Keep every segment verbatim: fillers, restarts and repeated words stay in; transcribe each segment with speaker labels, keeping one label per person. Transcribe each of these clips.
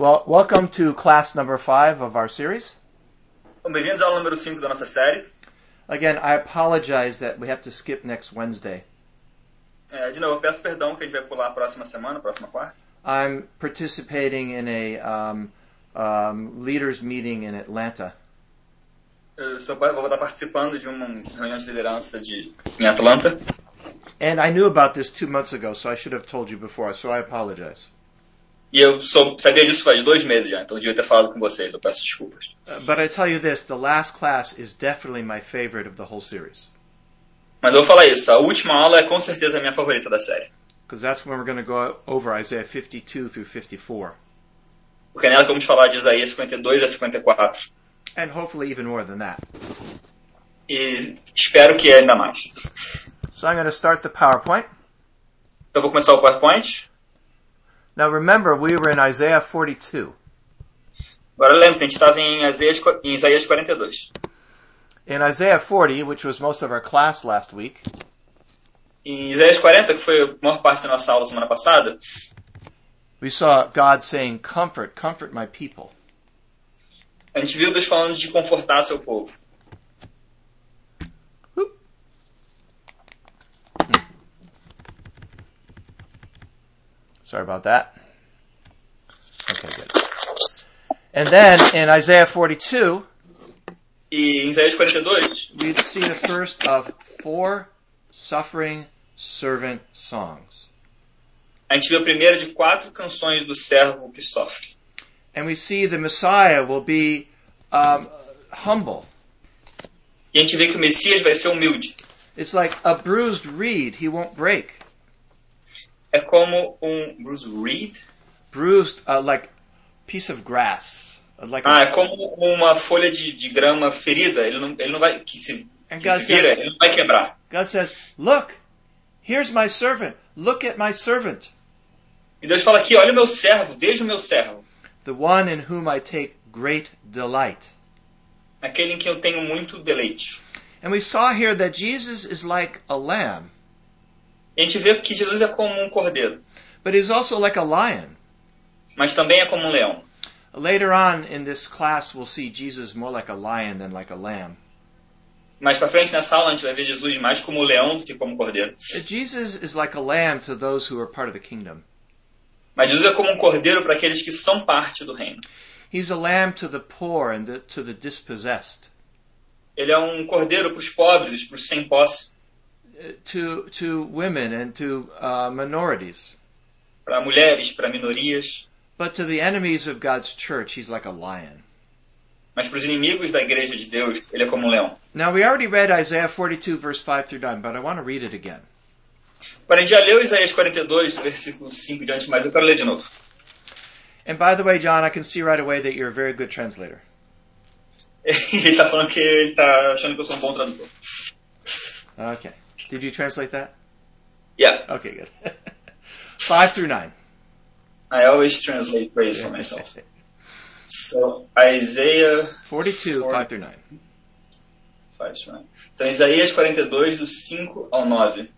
Speaker 1: Well, welcome to class number five of our series.
Speaker 2: Bom, bem-vindos ao número cinco da nossa série.
Speaker 1: Again, I apologize that we have to skip next Wednesday.
Speaker 2: É, de novo, eu peço perdão que a gente vai pular a próxima semana, a próxima quarta.
Speaker 1: I'm participating in a um, um, leaders meeting in Atlanta.
Speaker 2: Eu estou, vou estar participando de uma reunião de liderança de, em Atlanta.
Speaker 1: And I knew about this two months ago, so I should have told you before, so I apologize.
Speaker 2: E eu sou, sabia disso faz dois meses já, então eu devia ter falado com vocês, eu peço desculpas.
Speaker 1: Uh, but I tell you this, the last class is definitely my favorite of the whole series.
Speaker 2: Mas eu vou falar isso, a última aula é com certeza a minha favorita da série.
Speaker 1: Because that's when we're going to go over Isaiah fifty-two through fifty-four.
Speaker 2: Porque é nela que vamos falar de Isaías cinquenta e dois a cinquenta e quatro.
Speaker 1: And hopefully even more than that.
Speaker 2: E espero que é ainda mais.
Speaker 1: So I'm going to start the PowerPoint.
Speaker 2: Então eu vou começar o PowerPoint.
Speaker 1: Now remember, we were in Isaiah forty-two.
Speaker 2: Agora lembre-se, a gente estava em Isaías, em Isaías quarenta e dois.
Speaker 1: In Isaiah forty, which was most of our class last week,
Speaker 2: em Isaías quarenta, que foi a maior parte da nossa aula semana passada,
Speaker 1: we saw God saying, comfort, comfort my people.
Speaker 2: A gente viu Deus falando de confortar seu povo.
Speaker 1: Sorry about that. Okay, good. And then in Isaiah forty-two,
Speaker 2: e em Isaías quarenta e dois,
Speaker 1: we see the first of four suffering servant songs.
Speaker 2: A gente viu a primeira de quatro canções do servo que sofre.
Speaker 1: And we see the Messiah will be um, humble.
Speaker 2: E a gente vê que o Messias vai ser humilde.
Speaker 1: It's like a bruised reed, he won't break.
Speaker 2: É como um bruised reed?
Speaker 1: Bruised, uh, like piece of grass. Like
Speaker 2: ah,
Speaker 1: a...
Speaker 2: é como uma folha de, de grama ferida. Ele não, ele não vai, que se, que se vira, says, ele não vai quebrar.
Speaker 1: God says, look, here's my servant. Look at my servant.
Speaker 2: E Deus fala aqui, olha o meu servo, veja o meu servo.
Speaker 1: The one in whom I take great delight.
Speaker 2: Aquele em quem eu tenho muito deleite.
Speaker 1: And we saw here that Jesus is like a lamb.
Speaker 2: E a gente vê que Jesus é como um cordeiro.
Speaker 1: But he's also like a lion.
Speaker 2: Mas também é como um leão.
Speaker 1: Later on in this class we'll see Jesus more like a lion than like a lamb.
Speaker 2: Mais para frente nessa aula a gente vai ver Jesus mais como um leão do que como um cordeiro.
Speaker 1: Jesus is like a lamb to those who are part of the kingdom.
Speaker 2: Mas Jesus é como um cordeiro para aqueles que são parte do reino.
Speaker 1: He's a lamb to the poor and the, to the dispossessed.
Speaker 2: Ele é um cordeiro para os pobres, para os sem posse.
Speaker 1: To to women and to uh, minorities.
Speaker 2: Para mulheres, para minorias.
Speaker 1: But to the enemies of God's church, he's like a lion.
Speaker 2: Mas para os inimigos da igreja de Deus, ele é como um leão.
Speaker 1: Now we already read Isaiah forty-two verse five through nine, but I want to read it again.
Speaker 2: Agora, a gente já leu Isaías quarenta e dois, versículo cinco diante, mas eu quero ler de novo.
Speaker 1: And by the way, John, I can see right away that you're a very good translator.
Speaker 2: Ele está falando que ele está achando que eu sou um bom tradutor.
Speaker 1: Okay. Did you translate that?
Speaker 2: Yeah.
Speaker 1: Okay, good. Five through nine.
Speaker 2: I always translate praise for myself. So, Isaiah
Speaker 1: forty-two, five through nine.
Speaker 2: five through nine. Então, Isaías quarenta e dois, do cinco ao nove.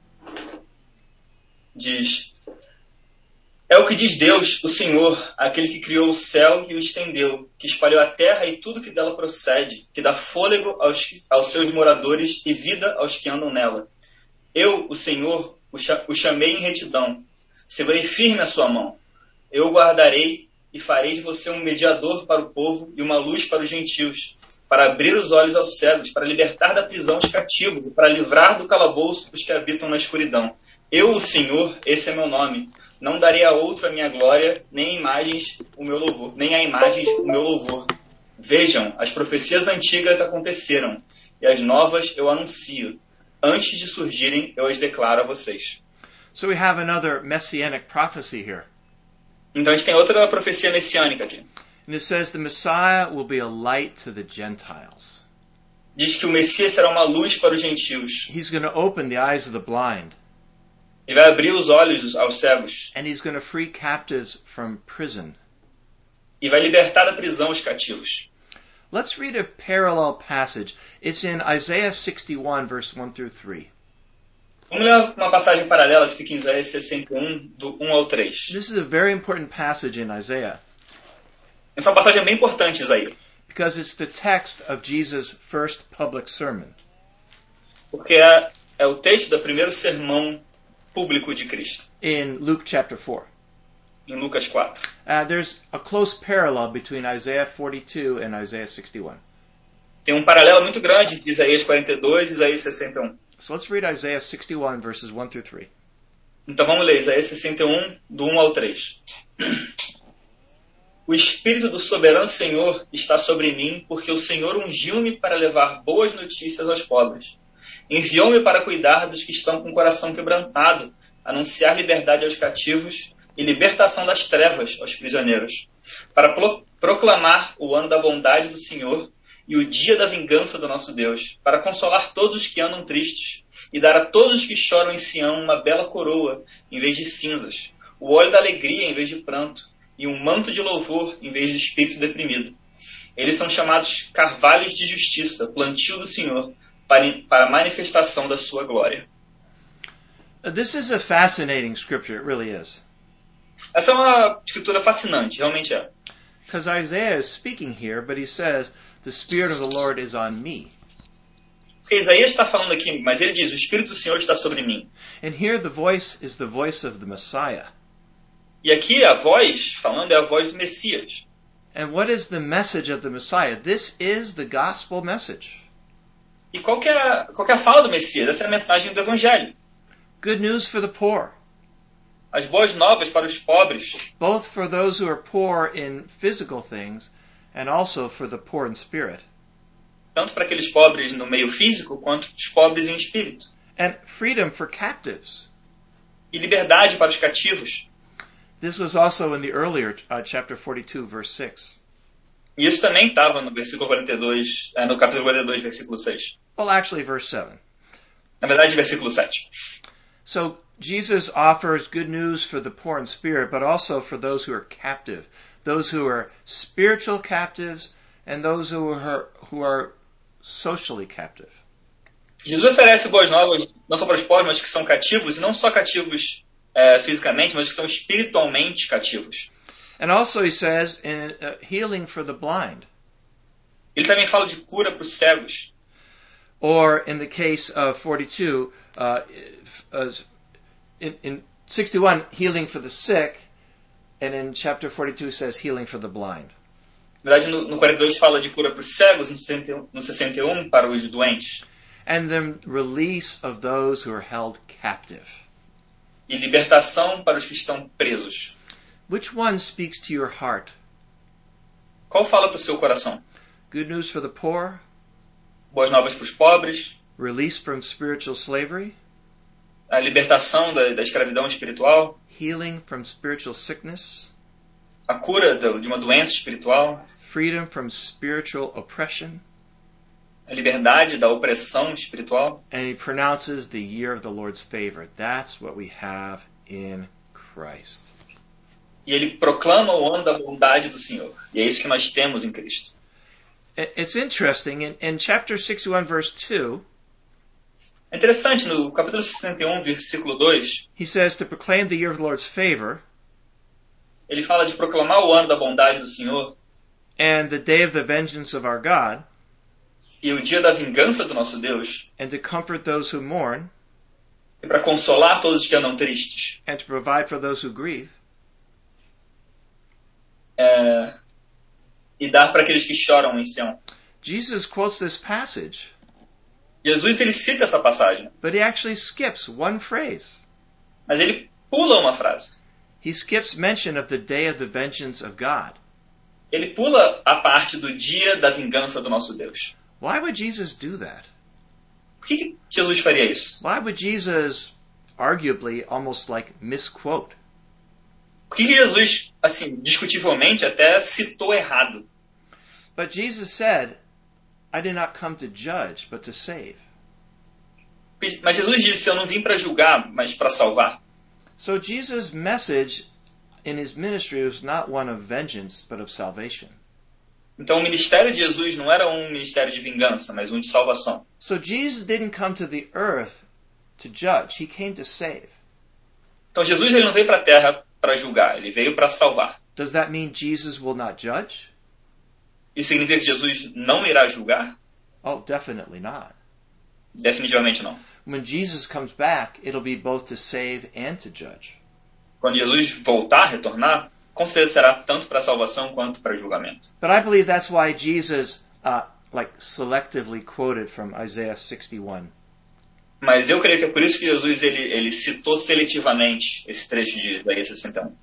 Speaker 2: Diz: É o que diz Deus, o Senhor, aquele que criou o céu e o estendeu, que espalhou a terra e tudo que dela procede, que dá fôlego aos, aos seus moradores e vida aos que andam nela. Eu, o Senhor, o, cha- o chamei em retidão. Segurei firme a sua mão. Eu o guardarei e farei de você um mediador para o povo e uma luz para os gentios, para abrir os olhos aos cegos, para libertar da prisão os cativos e para livrar do calabouço os que habitam na escuridão. Eu, o Senhor, esse é meu nome. Não darei a outro a minha glória, nem a imagens o meu louvor, nem a imagens o meu louvor. Vejam, as profecias antigas aconteceram, e as novas eu anuncio. Antes de surgirem, eu as declaro a vocês.
Speaker 1: So we have another messianic prophecy here.
Speaker 2: Então a gente tem outra profecia messiânica aqui.
Speaker 1: And it says the Messiah will be a light to the Gentiles.
Speaker 2: Diz que o Messias será uma luz para os gentios.
Speaker 1: He's going to open the eyes of the blind.
Speaker 2: Ele vai abrir os olhos aos cegos.
Speaker 1: And he's going to free captives from prison.
Speaker 2: E vai libertar da prisão os cativos.
Speaker 1: Let's read a parallel passage. It's in Isaiah sixty-one, verse one through three.
Speaker 2: Vamos ler uma passagem paralela que fica em Isaías sessenta e um, do um ao três.
Speaker 1: This is a very important passage in Isaiah.
Speaker 2: Essa é uma passagem bem importante, Isaías.
Speaker 1: Because it's the text of Jesus' first public sermon.
Speaker 2: Porque é, é o texto do primeiro sermão público de Cristo.
Speaker 1: In Luke chapter four.
Speaker 2: Em Lucas quatro.
Speaker 1: Uh, there's a close parallel between Isaiah forty-two and Isaiah sixty-one.
Speaker 2: Tem um paralelo muito grande entre Isaías quarenta e dois e Isaías sessenta e um.
Speaker 1: So let's read Isaiah sixty-one verses one through three.
Speaker 2: Então vamos ler Isaías sessenta e um, do um ao três. O Espírito do Soberano Senhor está sobre mim, porque o Senhor ungiu-me para levar boas notícias aos pobres. Enviou-me para cuidar dos que estão com o coração quebrantado, anunciar liberdade aos cativos e libertação das trevas aos prisioneiros, para pro- proclamar o ano da bondade do Senhor e o dia da vingança do nosso Deus, para consolar todos os que andam tristes e dar a todos os que choram em Sião uma bela coroa em vez de cinzas, o óleo da alegria em vez de pranto, e um manto de louvor em vez de espírito deprimido. Eles são chamados carvalhos de justiça, plantio do Senhor, para, para a manifestação da sua glória.
Speaker 1: Uh, This is a fascinating scripture, it really is.
Speaker 2: Essa é uma escritura fascinante, realmente é.
Speaker 1: Because Isaiah is speaking here, but he says, the Spirit of the Lord is on me.
Speaker 2: Porque Isaías está falando aqui, mas ele diz, o Espírito do Senhor está sobre mim.
Speaker 1: And here the voice is the voice of the Messiah.
Speaker 2: E aqui a voz, falando, é a voz do Messias.
Speaker 1: And what is the message of the Messiah? This is the gospel message.
Speaker 2: E qual que é a, qual que é a fala do Messias? Essa é a mensagem do Evangelho.
Speaker 1: Good news for the poor,
Speaker 2: As boas novas para os pobres,
Speaker 1: both for those who are poor in physical things and also for the poor in spirit.
Speaker 2: tanto para aqueles pobres no meio físico, quanto os pobres em espírito.
Speaker 1: And freedom for captives.
Speaker 2: E liberdade para os cativos.
Speaker 1: This was also in the earlier uh, chapter forty-two, verse six.
Speaker 2: E isso também estava no versículo quarenta e dois, é, no capítulo quarenta e dois, versículo seis.
Speaker 1: Well, actually, verse seven.
Speaker 2: Na verdade, versículo sete.
Speaker 1: So Jesus offers good news for the poor in spirit, but also for those who are captive, those who are spiritual captives, and those who are who are socially captive.
Speaker 2: Jesus oferece boas novas não só para os pobres, mas que são cativos, e não só cativos é, fisicamente, mas que são espiritualmente cativos.
Speaker 1: And also he says in, uh, healing for the blind.
Speaker 2: Ele também fala de cura para os cegos.
Speaker 1: Or in the case of forty-two, uh, uh, in, in sixty-one, healing for the sick, and in chapter forty-two it says healing for the blind.
Speaker 2: Na verdade, no, no quarenta e dois fala de cura para os cegos, no sessenta e um, no sessenta e um para os doentes.
Speaker 1: And the release of those who are held captive.
Speaker 2: E libertação para os que estão presos.
Speaker 1: Which one speaks to your heart?
Speaker 2: Qual fala para o seu coração?
Speaker 1: Good news for the poor,
Speaker 2: Boas novas para os pobres,
Speaker 1: release from spiritual slavery,
Speaker 2: a libertação da, da escravidão espiritual,
Speaker 1: healing from spiritual sickness,
Speaker 2: a cura da, de uma doença espiritual,
Speaker 1: freedom from spiritual oppression,
Speaker 2: a liberdade da opressão espiritual.
Speaker 1: and he pronounces the year of the Lord's favor. That's what we have in Christ.
Speaker 2: E ele proclama o ano da bondade do Senhor. E é isso que nós temos em Cristo.
Speaker 1: It's interesting, in, in chapter sixty-one, verse two,
Speaker 2: É interessante, no capítulo sessenta e um, versículo dois,
Speaker 1: he says to proclaim the year of the Lord's favor
Speaker 2: ele fala de proclamar o ano da bondade do Senhor
Speaker 1: and the day of the vengeance of our God,
Speaker 2: e o dia da vingança do nosso Deus,
Speaker 1: and to comfort those who mourn,
Speaker 2: e para consolar todos os que andam tristes,
Speaker 1: and to provide for those who grieve.
Speaker 2: é, e dar para aqueles que choram em Sião.
Speaker 1: Jesus quotes this passage,
Speaker 2: Jesus, ele cita essa passagem,
Speaker 1: but he actually skips one phrase.
Speaker 2: mas ele pula uma frase.
Speaker 1: He skips mention of the day of the vengeance of God.
Speaker 2: Ele pula a parte do dia da vingança do nosso Deus.
Speaker 1: Why would Jesus do that?
Speaker 2: Por que, que Jesus faria isso?
Speaker 1: Why would Jesus arguably almost like misquote?
Speaker 2: Por que, que Jesus, assim, discutivelmente, até citou errado?
Speaker 1: But Jesus said, I did not come to judge, but to save.
Speaker 2: Mas Jesus disse, eu não vim para julgar, mas para salvar.
Speaker 1: So Jesus' message in his ministry was not one of vengeance, but of salvation.
Speaker 2: Então o ministério de Jesus não era um ministério de vingança, mas um de salvação.
Speaker 1: So Jesus didn't come to the earth to judge. He came to save.
Speaker 2: Então Jesus ele não veio para a terra para julgar, ele veio para salvar.
Speaker 1: Does that mean Jesus will not judge?
Speaker 2: Isso significa que Jesus não irá julgar?
Speaker 1: Oh, definitely not.
Speaker 2: Definitivamente não.
Speaker 1: When Jesus comes back, it'll be both to save and to judge.
Speaker 2: Quando Jesus voltar, retornar, com certeza será tanto para a salvação quanto para o julgamento.
Speaker 1: But I believe that's why Jesus, uh, like, selectively quoted from Isaiah sixty-one.
Speaker 2: Mas eu creio que é por isso que Jesus ele, ele citou seletivamente esse trecho de Isaías sessenta e um.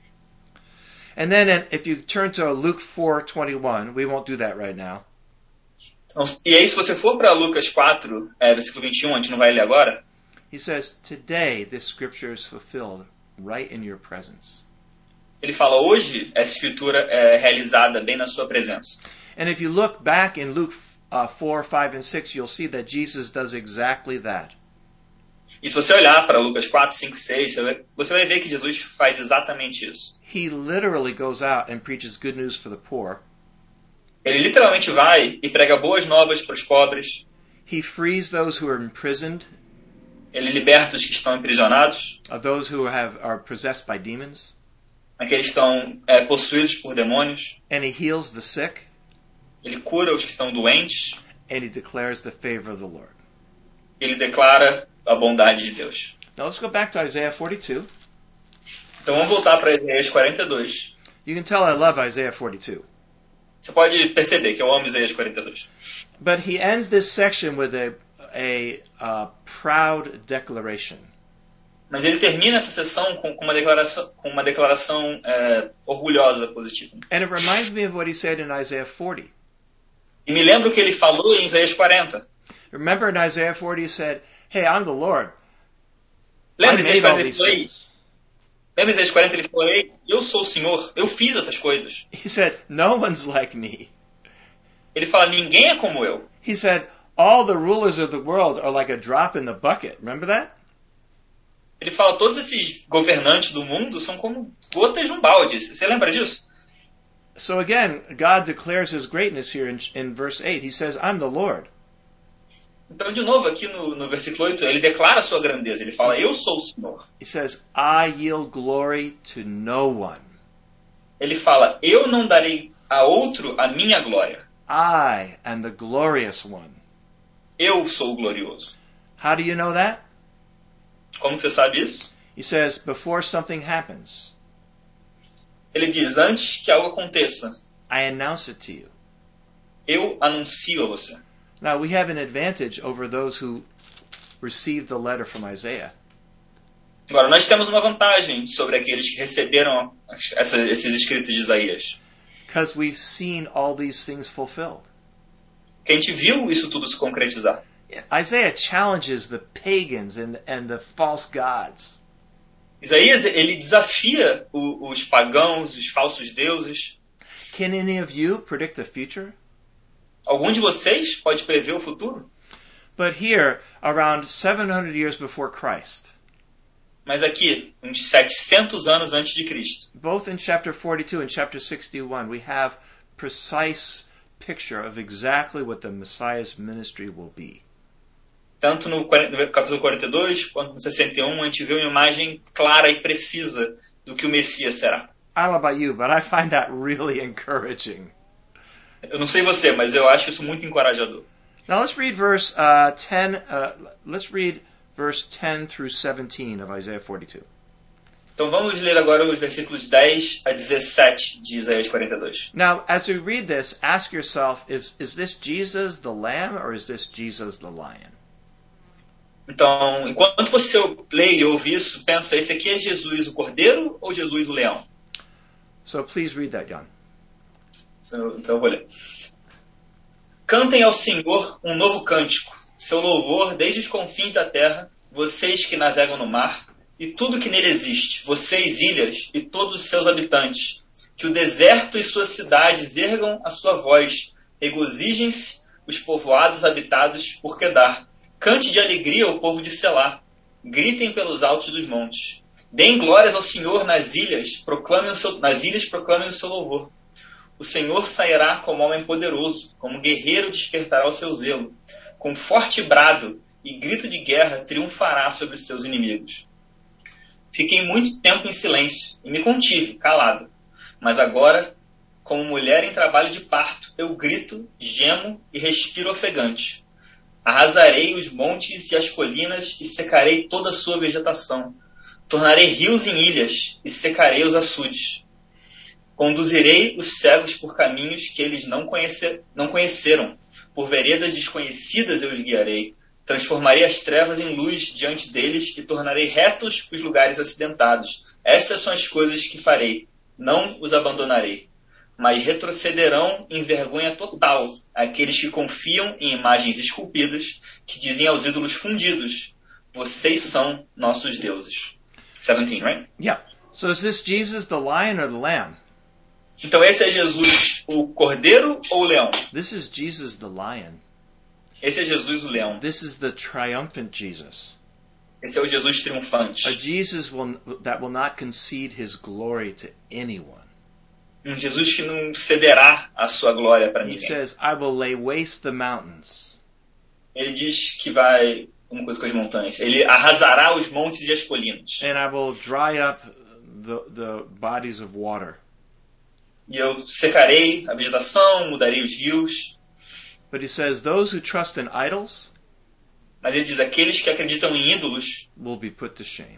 Speaker 1: And then uh, if you turn to Luke four twenty-one, we won't do that right now.
Speaker 2: Então, e aí, se você for para Lucas quatro, é, versículo vinte e um, a gente não vai ler agora.
Speaker 1: He says, today this scripture is fulfilled right in your presence.
Speaker 2: Ele fala, hoje essa escritura é realizada bem na sua presença.
Speaker 1: And if you look back in Luke uh, four, five, and six, you'll see that Jesus does exactly that.
Speaker 2: E se você olhar para Lucas quatro, cinco e seis, você vai ver que Jesus faz exatamente isso.
Speaker 1: He literally goes out and preaches good news for the poor.
Speaker 2: Ele literalmente vai e prega boas novas para os pobres.
Speaker 1: He frees those who are imprisoned.
Speaker 2: Ele liberta os que estão aprisionados.
Speaker 1: Uh, those who have, are possessed by demons.
Speaker 2: Aqueles que estão é, possuídos por demônios.
Speaker 1: And he heals the sick.
Speaker 2: Ele cura os que estão doentes.
Speaker 1: And he declares the favor of the Lord.
Speaker 2: Ele declara a bondade de Deus.
Speaker 1: Now let's go back to Isaiah forty-two.
Speaker 2: Então vamos voltar para Isaías quarenta e dois.
Speaker 1: You can tell I love Isaiah forty-two.
Speaker 2: Você pode perceber que eu amo Isaías quarenta e dois.
Speaker 1: But he ends this section with a, a, a proud declaration.
Speaker 2: Mas ele termina essa sessão com, com uma declaração, com uma declaração é, orgulhosa, positiva.
Speaker 1: And it reminds me of what he said in Isaiah forty.
Speaker 2: E me lembro que ele falou em Isaías quarenta.
Speaker 1: Remember in Isaiah forty he said, hey, I'm the Lord.
Speaker 2: Lembra
Speaker 1: I
Speaker 2: Isaías
Speaker 1: made all
Speaker 2: quarenta? Ele
Speaker 1: these
Speaker 2: falou,
Speaker 1: things.
Speaker 2: lembra Isaías quarenta? Ele falou, ei, eu sou o Senhor, eu fiz essas coisas.
Speaker 1: He said, no one's like me.
Speaker 2: Ele fala, ninguém é como eu.
Speaker 1: He said, all the rulers of the world are like a drop in the bucket. Remember that?
Speaker 2: Ele fala, todos esses governantes do mundo são como gotas de um balde. Você lembra disso?
Speaker 1: So again, God declares his greatness here in, in verse eight. He says, I'm the Lord.
Speaker 2: Então, de novo, aqui no, no versículo oito, ele declara a sua grandeza. Ele fala, eu sou o Senhor.
Speaker 1: He says, I yield glory to no one.
Speaker 2: Ele fala, eu não darei a outro a minha glória.
Speaker 1: I am the glorious one.
Speaker 2: Eu sou o glorioso.
Speaker 1: How do you know that?
Speaker 2: Como que você sabe isso?
Speaker 1: He says, before something happens,
Speaker 2: Ele diz, antes que algo aconteça,
Speaker 1: I announce it to you.
Speaker 2: eu anuncio a você.
Speaker 1: Now, we have an advantage over those who received the letter from Isaiah.
Speaker 2: Agora, nós temos uma vantagem sobre aqueles que receberam essa, esses escritos de Isaías.
Speaker 1: Because we've seen all these things fulfilled.
Speaker 2: Que a gente viu isso tudo se concretizar.
Speaker 1: Isaiah challenges the pagans and, and the false gods.
Speaker 2: Isaías, ele desafia o, os pagãos, os falsos deuses.
Speaker 1: Can any of you predict the future?
Speaker 2: Algum de vocês pode prever o futuro?
Speaker 1: But here, around seven hundred years before Christ,
Speaker 2: Mas aqui, uns setecentos anos antes de Cristo,
Speaker 1: both in chapter forty-two and chapter sixty-one, we have precise picture of exactly what the Messiah's ministry will be.
Speaker 2: tanto no, quarenta, no capítulo quarenta e dois quanto no sessenta e um, a gente vê uma imagem clara e precisa do que o Messias será.
Speaker 1: I don't know about you, but I find that really encouraging.
Speaker 2: Eu não sei você, mas eu acho isso muito encorajador.
Speaker 1: Now let's read verse uh, ten. Uh, let's read verse ten through seventeen of Isaiah forty-two.
Speaker 2: Então vamos ler agora os versículos dez a dezessete de Isaías quarenta e dois.
Speaker 1: Now, as we read this, ask yourself: Is is this Jesus the Lamb or is this Jesus the Lion?
Speaker 2: Então, enquanto você lê e ouve isso, pensa: esse aqui é Jesus o Cordeiro ou Jesus o Leão?
Speaker 1: So please read that, Jan.
Speaker 2: Então eu vou ler. Cantem ao Senhor um novo cântico, seu louvor desde os confins da terra, vocês que navegam no mar, e tudo que nele existe, vocês, ilhas, e todos os seus habitantes. Que o deserto e suas cidades ergam a sua voz, regozijem-se os povoados habitados por Quedar. Cante de alegria o povo de Selá, gritem pelos altos dos montes. Deem glórias ao Senhor nas ilhas, proclamem o seu, nas ilhas proclamem o seu louvor. O Senhor sairá como homem poderoso, como guerreiro despertará o seu zelo. Com forte brado e grito de guerra triunfará sobre os seus inimigos. Fiquei muito tempo em silêncio e me contive, calado. Mas agora, como mulher em trabalho de parto, eu grito, gemo e respiro ofegante. Arrasarei os montes e as colinas e secarei toda a sua vegetação. Tornarei rios em ilhas e secarei os açudes. Conduzirei os cegos por caminhos que eles não, conhecer, não conheceram. Por veredas desconhecidas eu os guiarei. Transformarei as trevas em luz diante deles e tornarei retos os lugares acidentados. Essas são as coisas que farei. Não os abandonarei. Mas retrocederão em vergonha total aqueles que confiam em imagens esculpidas, que dizem aos ídolos fundidos, vocês são nossos deuses. seventeen, right?
Speaker 1: Yeah. So is this Jesus the lion or the lamb?
Speaker 2: Então esse é Jesus o cordeiro ou o leão?
Speaker 1: This is Jesus the lion.
Speaker 2: Esse é Jesus o leão.
Speaker 1: This is the triumphant Jesus.
Speaker 2: Esse é o Jesus
Speaker 1: A
Speaker 2: triunfante.
Speaker 1: Jesus will, that will not concede his glory to anyone.
Speaker 2: Um Jesus que não cederá a sua glória para
Speaker 1: He
Speaker 2: ninguém.
Speaker 1: says, I will lay waste the mountains.
Speaker 2: Ele diz que vai, uma coisa com as montanhas, ele arrasará os montes e as colinas.
Speaker 1: And I will dry up the, the bodies of water.
Speaker 2: E eu secarei a vegetação, mudarei os rios.
Speaker 1: But he says, those who trust in idols
Speaker 2: Mas ele diz, aqueles que acreditam em ídolos
Speaker 1: will be put to shame.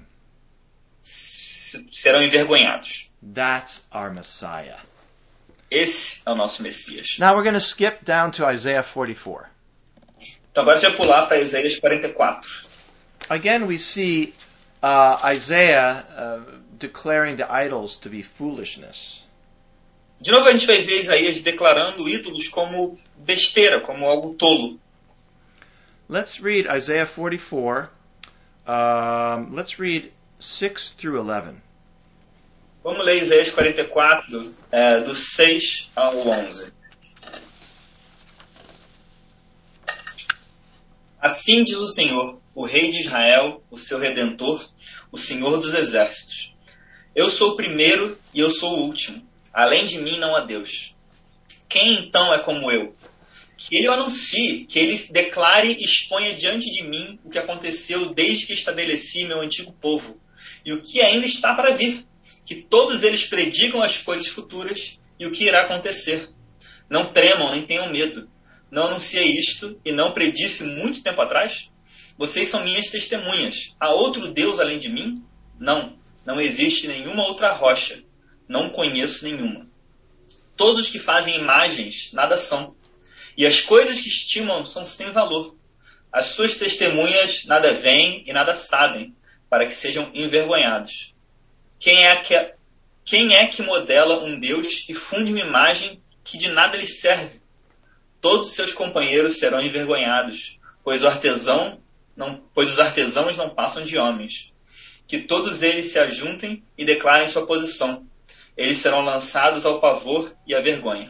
Speaker 2: s- serão envergonhados.
Speaker 1: That's our Messiah.
Speaker 2: Esse é o nosso Messias.
Speaker 1: Now we're going to skip down to Isaiah forty-four.
Speaker 2: Então agora a gente vai pular para Isaías quarenta e quatro.
Speaker 1: Again, we see uh, Isaiah uh, declaring the idols to be foolishness.
Speaker 2: De novo a gente vai ver Isaías declarando ídolos como besteira, como algo tolo.
Speaker 1: Let's read Isaiah forty-four. Um, let's read six through eleven.
Speaker 2: Vamos ler Isaías quarenta e quatro, é, do seis ao onze. Assim diz o Senhor, o Rei de Israel, o seu Redentor, o Senhor dos Exércitos. Eu sou o primeiro e eu sou o último. Além de mim não há Deus. Quem então é como eu? Que ele o anuncie, que ele declare e exponha diante de mim o que aconteceu desde que estabeleci meu antigo povo, e o que ainda está para vir, que todos eles predigam as coisas futuras e o que irá acontecer. Não tremam, nem tenham medo. Não anunciei isto e não predisse muito tempo atrás? Vocês são minhas testemunhas. Há outro Deus além de mim? Não, não existe nenhuma outra rocha. Não conheço nenhuma. Todos que fazem imagens nada são. E as coisas que estimam são sem valor. As suas testemunhas nada veem e nada sabem, para que sejam envergonhados. Quem é que, quem é que modela um Deus e funde uma imagem que de nada lhe serve? Todos seus companheiros serão envergonhados, pois, o artesão não, pois os artesãos não passam de homens. Que todos eles se ajuntem e declarem sua posição. Eles serão lançados ao pavor e à vergonha.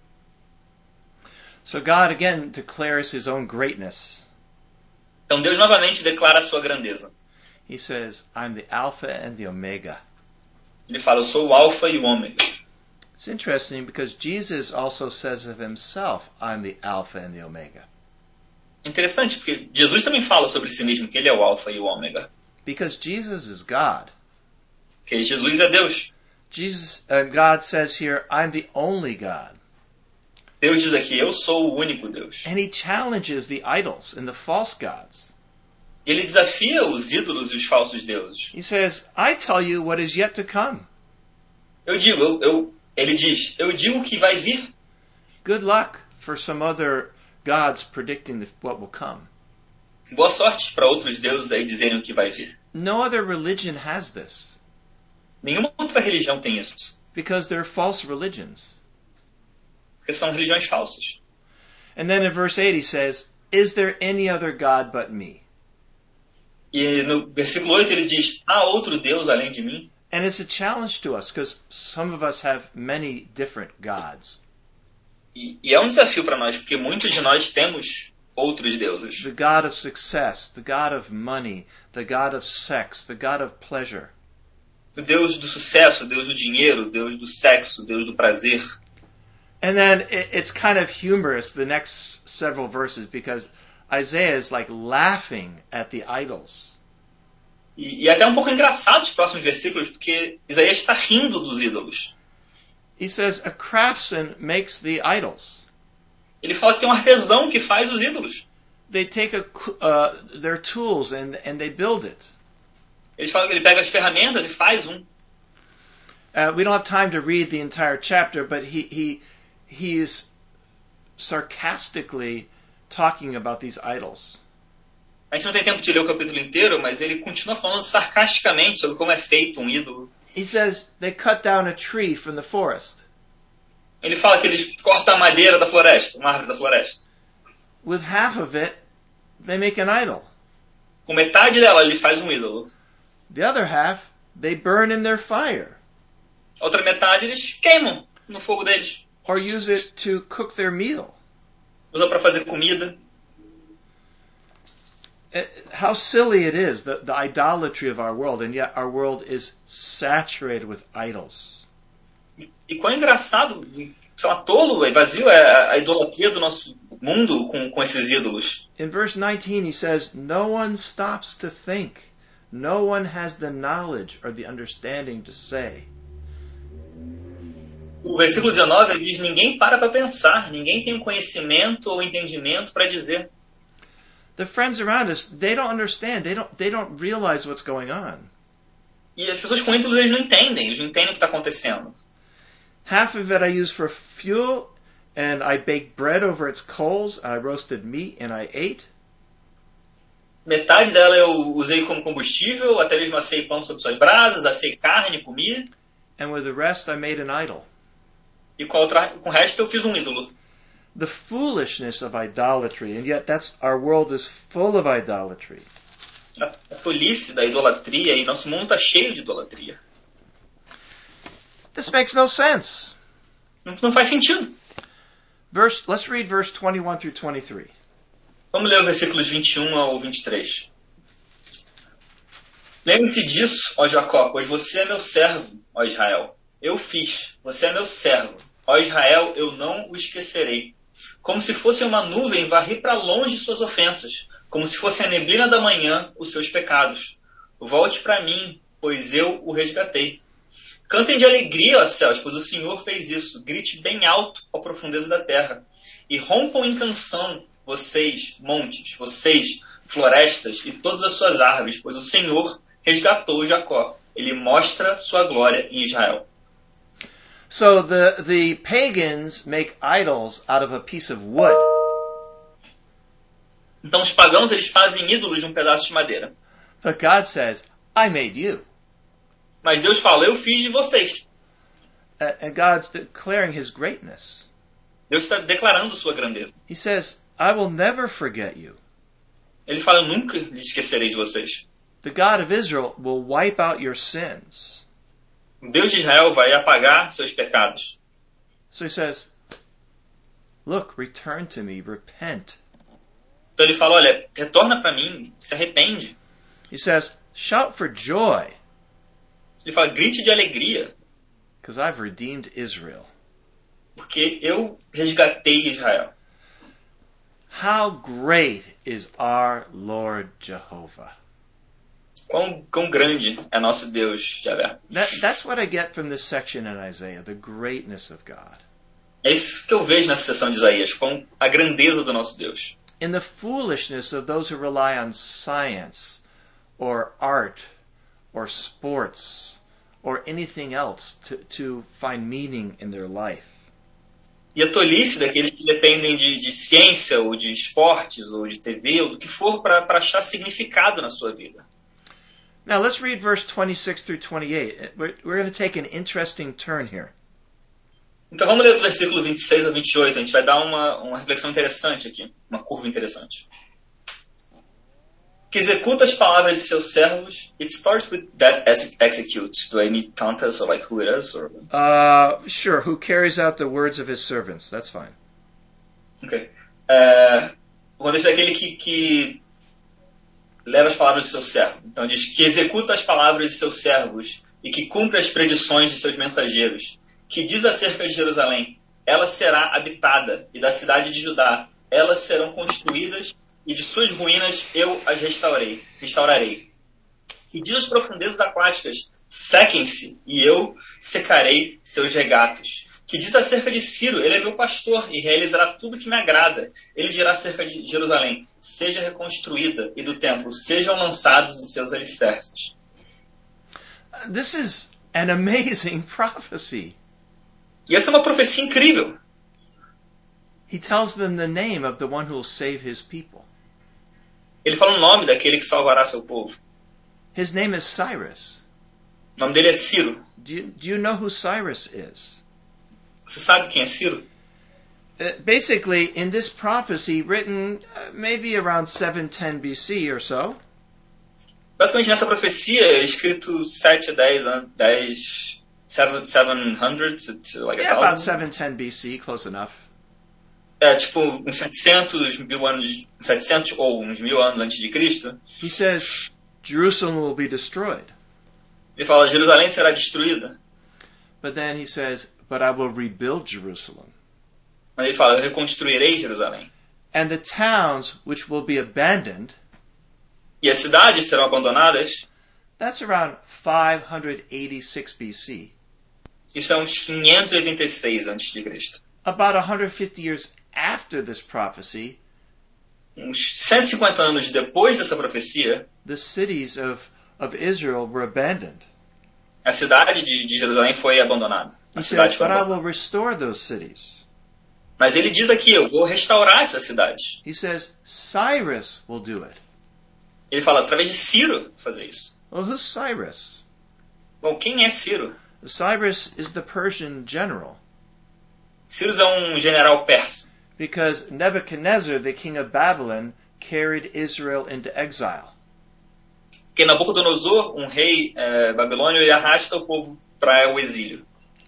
Speaker 1: So God again declares his own greatness.
Speaker 2: Então Deus novamente declara a sua grandeza.
Speaker 1: He says, I'm the Alpha and the Omega.
Speaker 2: Ele fala, eu sou o alfa e o ômega.
Speaker 1: It's interesting because Jesus also says of himself, I'm the Alpha and the Omega.
Speaker 2: Interessante, porque Jesus também fala sobre si mesmo, que ele é o alfa e o ômega.
Speaker 1: Because Jesus is God.
Speaker 2: Porque Jesus é Deus.
Speaker 1: Jesus, uh, God says here, I'm the only God.
Speaker 2: Deus diz aqui, eu sou o único Deus.
Speaker 1: And he challenges the idols and the false gods.
Speaker 2: Ele desafia os ídolos e os falsos deuses.
Speaker 1: He says, I tell you what is yet to come.
Speaker 2: Eu digo, eu, eu, ele diz, eu digo que vai vir.
Speaker 1: Good luck for some other gods predicting the, what will come.
Speaker 2: Boa sorte para outros deuses aí dizerem o que vai vir.
Speaker 1: No other religion has this.
Speaker 2: Nenhuma outra religião tem isso.
Speaker 1: Because they're false religions.
Speaker 2: Porque são religiões falsas.
Speaker 1: And then in verse eight he says, is there any other God but me?
Speaker 2: E no versículo oito ele diz, há outro Deus além de mim?
Speaker 1: And it's a challenge to us because some of us have many different gods.
Speaker 2: E, e é um desafio para nós, porque muitos de nós temos outros deuses.
Speaker 1: The God of success, the God of money, the God of sex, the God of pleasure.
Speaker 2: O Deus do sucesso, o Deus do dinheiro, o Deus do sexo, o Deus do prazer.
Speaker 1: And then it, it's kind of humorous, the next several verses, because Isaiah is like laughing at the idols.
Speaker 2: E, e até um pouco engraçado os próximos versículos, porque Isaías está rindo dos ídolos.
Speaker 1: He says a craftsman makes the idols.
Speaker 2: Ele fala que tem um artesão que faz os ídolos.
Speaker 1: They take a, uh, their tools and, and they build it.
Speaker 2: Ele fala que ele pega as ferramentas e faz um.
Speaker 1: Uh, we don't have time to read the entire chapter, but he, he, he is sarcastically talking about these idols.
Speaker 2: A gente não tem tempo de ler o capítulo inteiro, mas ele continua falando sarcasticamente sobre como é feito um ídolo.
Speaker 1: He says they cut down a tree from the forest.
Speaker 2: Ele fala que eles cortam a madeira da floresta, uma árvore da floresta.
Speaker 1: With half of it, they make an idol.
Speaker 2: Com metade dela, ele faz um ídolo.
Speaker 1: The other half, they burn in their fire.
Speaker 2: Outra metade, eles queimam no fogo deles.
Speaker 1: Or use it to cook their meal.
Speaker 2: Usam para fazer comida.
Speaker 1: How silly it is, the, the idolatry of our world, and yet our world is saturated with idols.
Speaker 2: E quão engraçado, sei lá, tolo e vazio é a idolatria do nosso mundo com, com esses ídolos.
Speaker 1: In verse nineteen he says, no one stops to think. No one has the knowledge or the understanding to say.
Speaker 2: O versículo dezenove ele diz, ninguém para para pensar, ninguém tem um conhecimento ou entendimento para dizer.
Speaker 1: The friends around us, they don't understand. They don't, they don't realize what's going on.
Speaker 2: E as pessoas com ídolos, eles não entendem. Eles não entendem o que está acontecendo.
Speaker 1: Half of it I use for fuel, and I baked bread over its coals. I roasted meat, and I ate.
Speaker 2: Metade dela eu usei como combustível, até mesmo assei pão sobre suas brasas, assei carne, comi.
Speaker 1: And with the rest I made an idol.
Speaker 2: E com, a outra, com o resto eu fiz um ídolo.
Speaker 1: The foolishness of idolatry, and yet that's our world is full of idolatry.
Speaker 2: A, a tolice da idolatria, e nosso mundo está cheio de idolatria.
Speaker 1: This makes no sense.
Speaker 2: Não, não faz sentido.
Speaker 1: Verse, let's read verse twenty-one through twenty-three.
Speaker 2: Vamos ler os versículos vinte e um ao vinte e três. Lembre-se disso, ó Jacó, pois você é meu servo, ó Israel. Eu fiz, você é meu servo. Ó Israel, eu não o esquecerei. Como se fosse uma nuvem, varri para longe suas ofensas. Como se fosse a neblina da manhã, os seus pecados. Volte para mim, pois eu o resgatei. Cantem de alegria, ó céus, pois o Senhor fez isso. Grite bem alto, ó profundeza da terra. E rompam em canção, vocês, montes, vocês, florestas e todas as suas árvores, pois o Senhor resgatou Jacó. Ele mostra sua glória em Israel.
Speaker 1: So the, the pagans make idols out of a piece of wood.
Speaker 2: Então os pagãos eles fazem ídolos de um pedaço de madeira.
Speaker 1: But God says, I made you.
Speaker 2: Mas Deus fala, eu fiz de vocês.
Speaker 1: And God's declaring his greatness.
Speaker 2: Deus está declarando sua grandeza.
Speaker 1: He says, I will never forget you.
Speaker 2: Ele fala, eu nunca lhe esquecerei de vocês.
Speaker 1: The God of Israel will wipe out your sins.
Speaker 2: O Deus de Israel vai apagar seus pecados.
Speaker 1: So he says, look, return to me, repent.
Speaker 2: Então ele fala, olha, retorna para mim, se arrepende.
Speaker 1: He says, shout for joy.
Speaker 2: Ele fala, grite de alegria.
Speaker 1: Because I've redeemed Israel.
Speaker 2: Porque eu resgatei Israel.
Speaker 1: How great is our Lord Jehovah.
Speaker 2: Quão, quão grande é nosso Deus, Javé.
Speaker 1: That, that's what I get from this section in Isaiah, the greatness of God.
Speaker 2: É isso que eu vejo nessa seção de Isaías, com a grandeza do nosso Deus.
Speaker 1: In the foolishness of those who rely on science, or art, or sports, or anything else to, to find meaning in their life.
Speaker 2: E a tolice daqueles que dependem de, de ciência, ou de esportes, ou de T V, ou do que for para achar significado na sua vida.
Speaker 1: Now let's read verse twenty-six through twenty-eight. We're, we're going to take an interesting turn here.
Speaker 2: Então vamos ler do versículo vinte e seis a vinte e oito. A gente vai dar uma, uma reflexão interessante aqui, uma curva interessante. Que executa as palavras de seus servos. It starts with that ex executes. Do I need context or like who it is? Or...
Speaker 1: Uh, sure. Who carries out the words of his servants? That's fine.
Speaker 2: Ok. É, quando diz aquele que, que leva as palavras de seu servo. Então diz que executa as palavras de seus servos e que cumpre as predições de seus mensageiros. Que diz acerca de Jerusalém, ela será habitada, e da cidade de Judá, elas serão construídas, e de suas ruínas eu as restaurei, restaurarei. Que diz as profundezas aquáticas, sequem-se e eu secarei seus regatos. Que diz acerca de Ciro, ele é meu pastor e realizará tudo que me agrada. Ele dirá acerca de Jerusalém, seja reconstruída, e do templo, sejam lançados os seus alicerces.
Speaker 1: This is an amazing prophecy.
Speaker 2: E essa é uma profecia incrível.
Speaker 1: He tells them the name of the one who will save his people.
Speaker 2: Ele fala o nome daquele que salvará seu povo.
Speaker 1: His name is Cyrus.
Speaker 2: O nome dele é Ciro.
Speaker 1: Do you, do you know who Cyrus is?
Speaker 2: Você sabe quem é Ciro?
Speaker 1: Uh, basically, in this prophecy written uh, maybe around seven ten B C or so,
Speaker 2: Basicamente nessa profecia, escrito sete a dez anos, dez, setecentos to, to like
Speaker 1: yeah,
Speaker 2: a
Speaker 1: about
Speaker 2: thousand.
Speaker 1: seven ten B C, close enough.
Speaker 2: É tipo uns setecentos mil anos, setecentos ou uns mil anos antes de Cristo.
Speaker 1: He says Jerusalem will be destroyed.
Speaker 2: Ele fala, Jerusalém será destruída.
Speaker 1: But then he says, but I will rebuild Jerusalem.
Speaker 2: Mas ele fala, eu reconstruirei Jerusalém.
Speaker 1: And the towns which will be abandoned,
Speaker 2: E as cidades serão abandonadas.
Speaker 1: that's around five eighty-six B C.
Speaker 2: Isso é uns quinhentos e oitenta e seis antes de Cristo.
Speaker 1: About one hundred fifty years after this prophecy,
Speaker 2: Uns cento e cinquenta anos depois dessa profecia,
Speaker 1: the cities of, of Israel were abandoned.
Speaker 2: a cidade de, de Jerusalém foi abandonada. A
Speaker 1: He
Speaker 2: cidade
Speaker 1: says,
Speaker 2: foi
Speaker 1: but I
Speaker 2: abandonada.
Speaker 1: will restore those cities.
Speaker 2: Mas ele diz aqui, eu vou restaurar essas cidades.
Speaker 1: He says, Cyrus will do it.
Speaker 2: Ele fala, através de Ciro, fazer isso.
Speaker 1: Well, who's Cyrus?
Speaker 2: Bom, quem é Ciro?
Speaker 1: Cyrus is the Persian general.
Speaker 2: Ciro é um general persa.
Speaker 1: Because Nebuchadnezzar, the king of Babylon, carried Israel into exile.
Speaker 2: Porque Nabucodonosor, um rei é, babilônio, ele arrasta o povo para o exílio.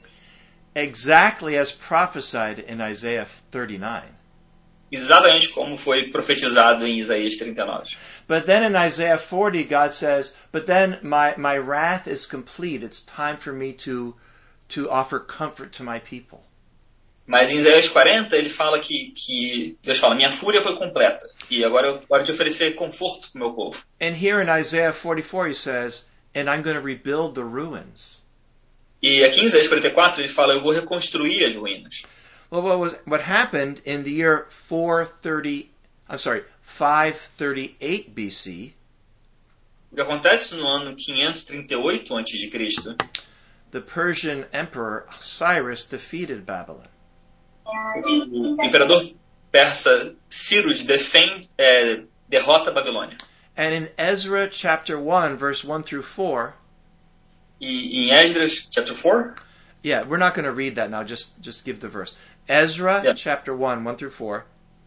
Speaker 1: Exactly as prophesied in Isaiah thirty-nine.
Speaker 2: Exatamente como foi profetizado em Isaías trinta e nove.
Speaker 1: But then in Isaiah forty, God says, but then my, my wrath is complete. It's time for me to, to offer comfort to my people.
Speaker 2: Mas em Isaías quarenta, ele fala que, que Deus fala, minha fúria foi completa. E agora eu hora de oferecer conforto para o meu povo.
Speaker 1: And here in Isaiah forty-four, he says, and I'm going to rebuild the ruins.
Speaker 2: E aqui em Isaías quarenta e quatro, ele fala, eu vou reconstruir as ruínas.
Speaker 1: Well, what was what happened in the year four thirty? I'm sorry, five thirty-eight B C?
Speaker 2: O que acontece no ano quinhentos e trinta e oito antes de Cristo?
Speaker 1: The Persian emperor Cyrus defeated Babylon.
Speaker 2: O imperador persa Ciro defende, é, derrota a Babilônia.
Speaker 1: And in Ezra chapter one, verse one through four.
Speaker 2: E em Esdras, chapter four,
Speaker 1: Yeah, we're not going to read that now. Just just give the verse. Ezra
Speaker 2: Yeah.
Speaker 1: chapter one, one through four.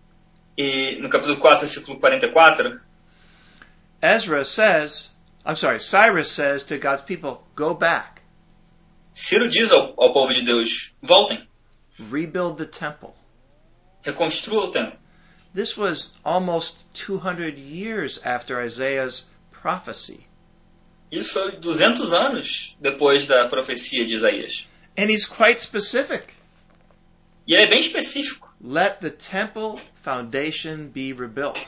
Speaker 2: e no capítulo quatro, versículo quarenta e quatro,
Speaker 1: Ezra says, I'm sorry, Cyrus says to God's people, go back,
Speaker 2: Ciro diz ao, ao povo de Deus, voltem,
Speaker 1: rebuild the temple.
Speaker 2: reconstrua o templo.
Speaker 1: This was almost two hundred years after Isaiah's prophecy.
Speaker 2: Isso foi duzentos anos depois da profecia de Isaías.
Speaker 1: And he's quite specific.
Speaker 2: E ele é bem específico.
Speaker 1: Let the temple foundation be rebuilt.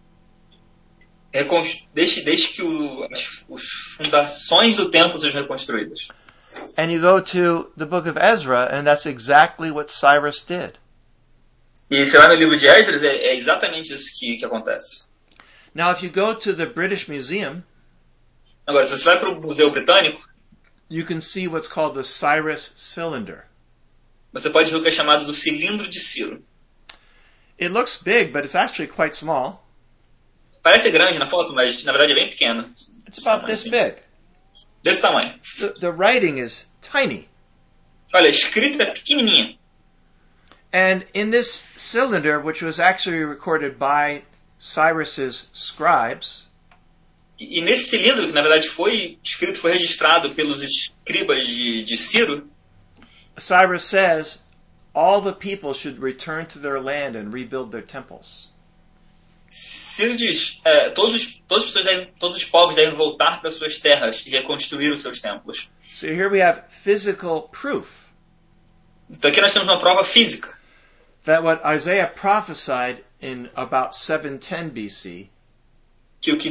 Speaker 2: Reconst... Deixe, deixe que o, as os fundações do templo sejam reconstruídas.
Speaker 1: And you go to the book of Ezra, and that's exactly what Cyrus did.
Speaker 2: E você vai no livro de Esdras, é, é exatamente isso que, que acontece.
Speaker 1: Now, if you go to the British Museum,
Speaker 2: Agora, se você vai para o Museu Britânico,
Speaker 1: you can see what's called the Cyrus cylinder.
Speaker 2: você pode ver o que é chamado do cilindro de Ciro.
Speaker 1: It looks big, but it's actually quite small.
Speaker 2: Parece grande na foto, mas na verdade é bem pequeno.
Speaker 1: It's about this big.
Speaker 2: Desse tamanho.
Speaker 1: The, the writing is tiny.
Speaker 2: Olha, a escrita é pequenininha.
Speaker 1: And in this cylinder, which was actually recorded by Cyrus's scribes,
Speaker 2: E, e nesse cilindro, que na verdade foi escrito, foi registrado pelos escribas de, de Ciro,
Speaker 1: Cyrus says all the people should return to their land and rebuild their temples.
Speaker 2: Ciro diz, é, todos, os- todas as pessoas devem, todos os povos devem voltar para suas terras e reconstruir os seus templos.
Speaker 1: So here we have physical proof
Speaker 2: Então aqui nós temos uma prova física.
Speaker 1: that what Isaiah prophesied in about seven ten B C
Speaker 2: Que o que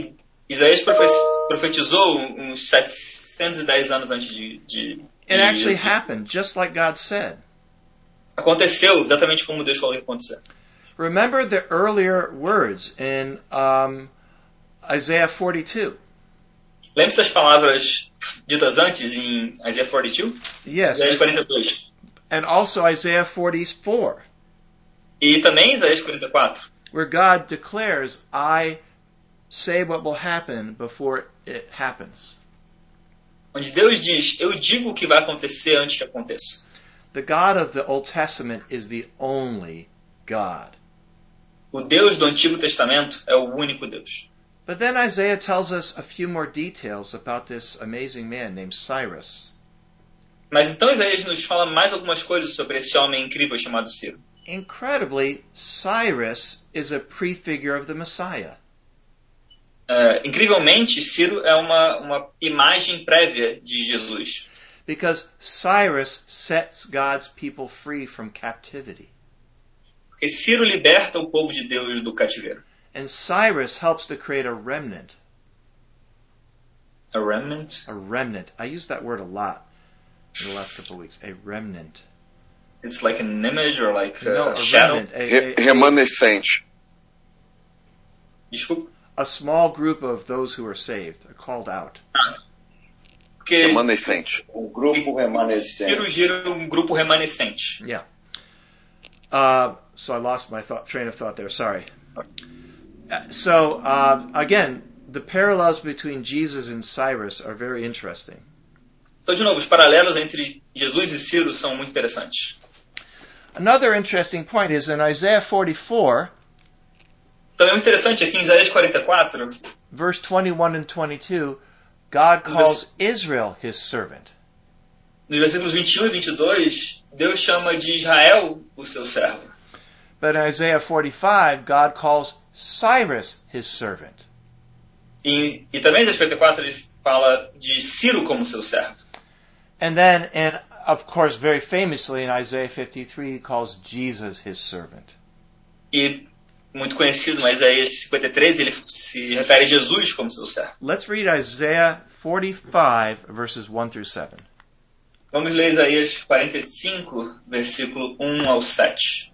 Speaker 2: Isaías profe- profetizou uns setecentos e dez anos antes de... de, de
Speaker 1: It actually
Speaker 2: de-
Speaker 1: happened, just like God said.
Speaker 2: Aconteceu exatamente como Deus falou que ia acontecer.
Speaker 1: Remember the earlier words in um, Isaiah forty-two.
Speaker 2: Lembre-se das palavras ditas antes em Isaías quarenta e dois?
Speaker 1: Yes,
Speaker 2: Isaías quarenta e dois.
Speaker 1: and also Isaiah forty-four,
Speaker 2: E também Isaías quarenta e quatro.
Speaker 1: where God declares, I say what will happen before it happens.
Speaker 2: Onde Deus diz, eu digo o que vai acontecer antes que aconteça.
Speaker 1: The God of the Old Testament is the only God.
Speaker 2: O Deus do Antigo Testamento é o único Deus.
Speaker 1: But then Isaiah tells us a few more details about this amazing man named Cyrus.
Speaker 2: Mas então Isaías nos fala mais algumas coisas sobre esse homem incrível chamado Ciro.
Speaker 1: Incredibly, Cyrus is a prefigure of the Messiah.
Speaker 2: Uh, incrivelmente, Ciro é uma, uma imagem prévia de Jesus.
Speaker 1: Because Cyrus sets God's people free from captivity.
Speaker 2: Porque Ciro liberta o povo de Deus do cativeiro.
Speaker 1: And Cyrus helps to create a remnant.
Speaker 2: A remnant?
Speaker 1: A remnant. I use that word a lot in the last couple of weeks. A remnant.
Speaker 2: It's like an image or like a,
Speaker 1: No, a
Speaker 2: shadow?
Speaker 1: remnant. A,
Speaker 3: Re-
Speaker 1: a,
Speaker 3: Remanescente.
Speaker 2: Desculpa.
Speaker 1: a small group of those who are saved, are called out.
Speaker 2: Porque
Speaker 3: Remanescente.
Speaker 4: O grupo remanescente.
Speaker 2: Ciro gira um grupo remanescente.
Speaker 1: Yeah. Uh, so I lost my thought, train of thought there. Sorry. Uh, So uh, again, the parallels between Jesus and Cyrus are very interesting.
Speaker 2: Então, de novo, os paralelos entre Jesus e Ciro são muito interessantes.
Speaker 1: Another interesting point is in Isaiah forty-four,
Speaker 2: Também muito interessante aqui em Isaías quarenta e quatro,
Speaker 1: verse twenty-one and twenty-two, God calls Israel his servant.
Speaker 2: nos versículos vinte e um e vinte e dois, Deus chama de Israel o seu servo.
Speaker 1: But in Isaiah forty-five, God calls Cyrus his servant.
Speaker 2: E, e também em Isaías quarenta e quatro ele fala de Ciro como seu servo.
Speaker 1: And then, and of course, very famously in Isaiah fifty-three, he calls Jesus his servant.
Speaker 2: E muito conhecido no Isaías cinquenta e três, ele se refere a Jesus como seu servo.
Speaker 1: Let's read Isaiah forty-five, verses one through seven.
Speaker 2: Vamos ler Isaías quarenta e cinco, versículo um ao sete.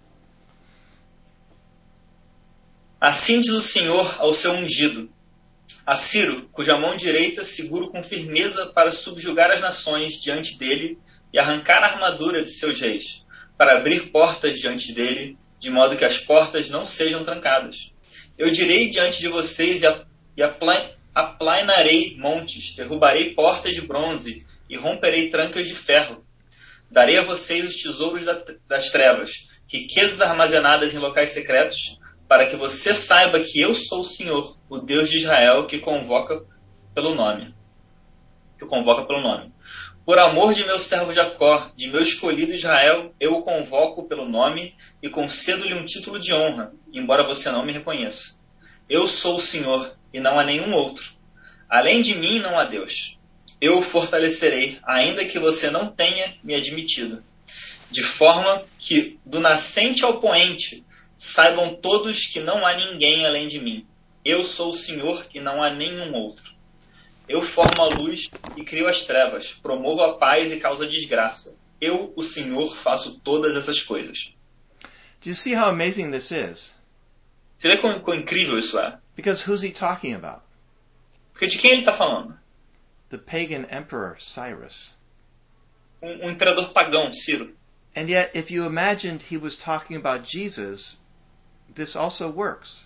Speaker 2: Assim diz o Senhor ao seu ungido, a Ciro, cuja mão direita seguro com firmeza para subjugar as nações diante dele e arrancar a armadura de seus reis, para abrir portas diante dele, de modo que as portas não sejam trancadas. Eu direi diante de vocês e, a, e apla, aplainarei montes, derrubarei portas de bronze e romperei trancas de ferro. Darei a vocês os tesouros da, das trevas, riquezas armazenadas em locais secretos, para que você saiba que eu sou o Senhor, o Deus de Israel, que convoca pelo nome. Que o convoca pelo nome. Por amor de meu servo Jacó, de meu escolhido Israel, eu o convoco pelo nome e concedo-lhe um título de honra, embora você não me reconheça. Eu sou o Senhor, e não há nenhum outro. Além de mim não há Deus. Eu o fortalecerei, ainda que você não tenha me admitido. De forma que, do nascente ao poente, saibam todos que não há ninguém além de mim. Eu sou o Senhor e não há nenhum outro. Eu formo a luz e crio as trevas, promovo a paz e causo a desgraça. Eu, o Senhor, faço todas essas coisas.
Speaker 1: Do you see how amazing this is?
Speaker 2: Você vê quão, quão incrível isso é?
Speaker 1: Because who's he talking about?
Speaker 2: Porque de quem ele está falando?
Speaker 1: The pagan emperor Cyrus.
Speaker 2: Um, um imperador pagão, Ciro.
Speaker 1: And yet, if you imagined he was talking about Jesus, this also works.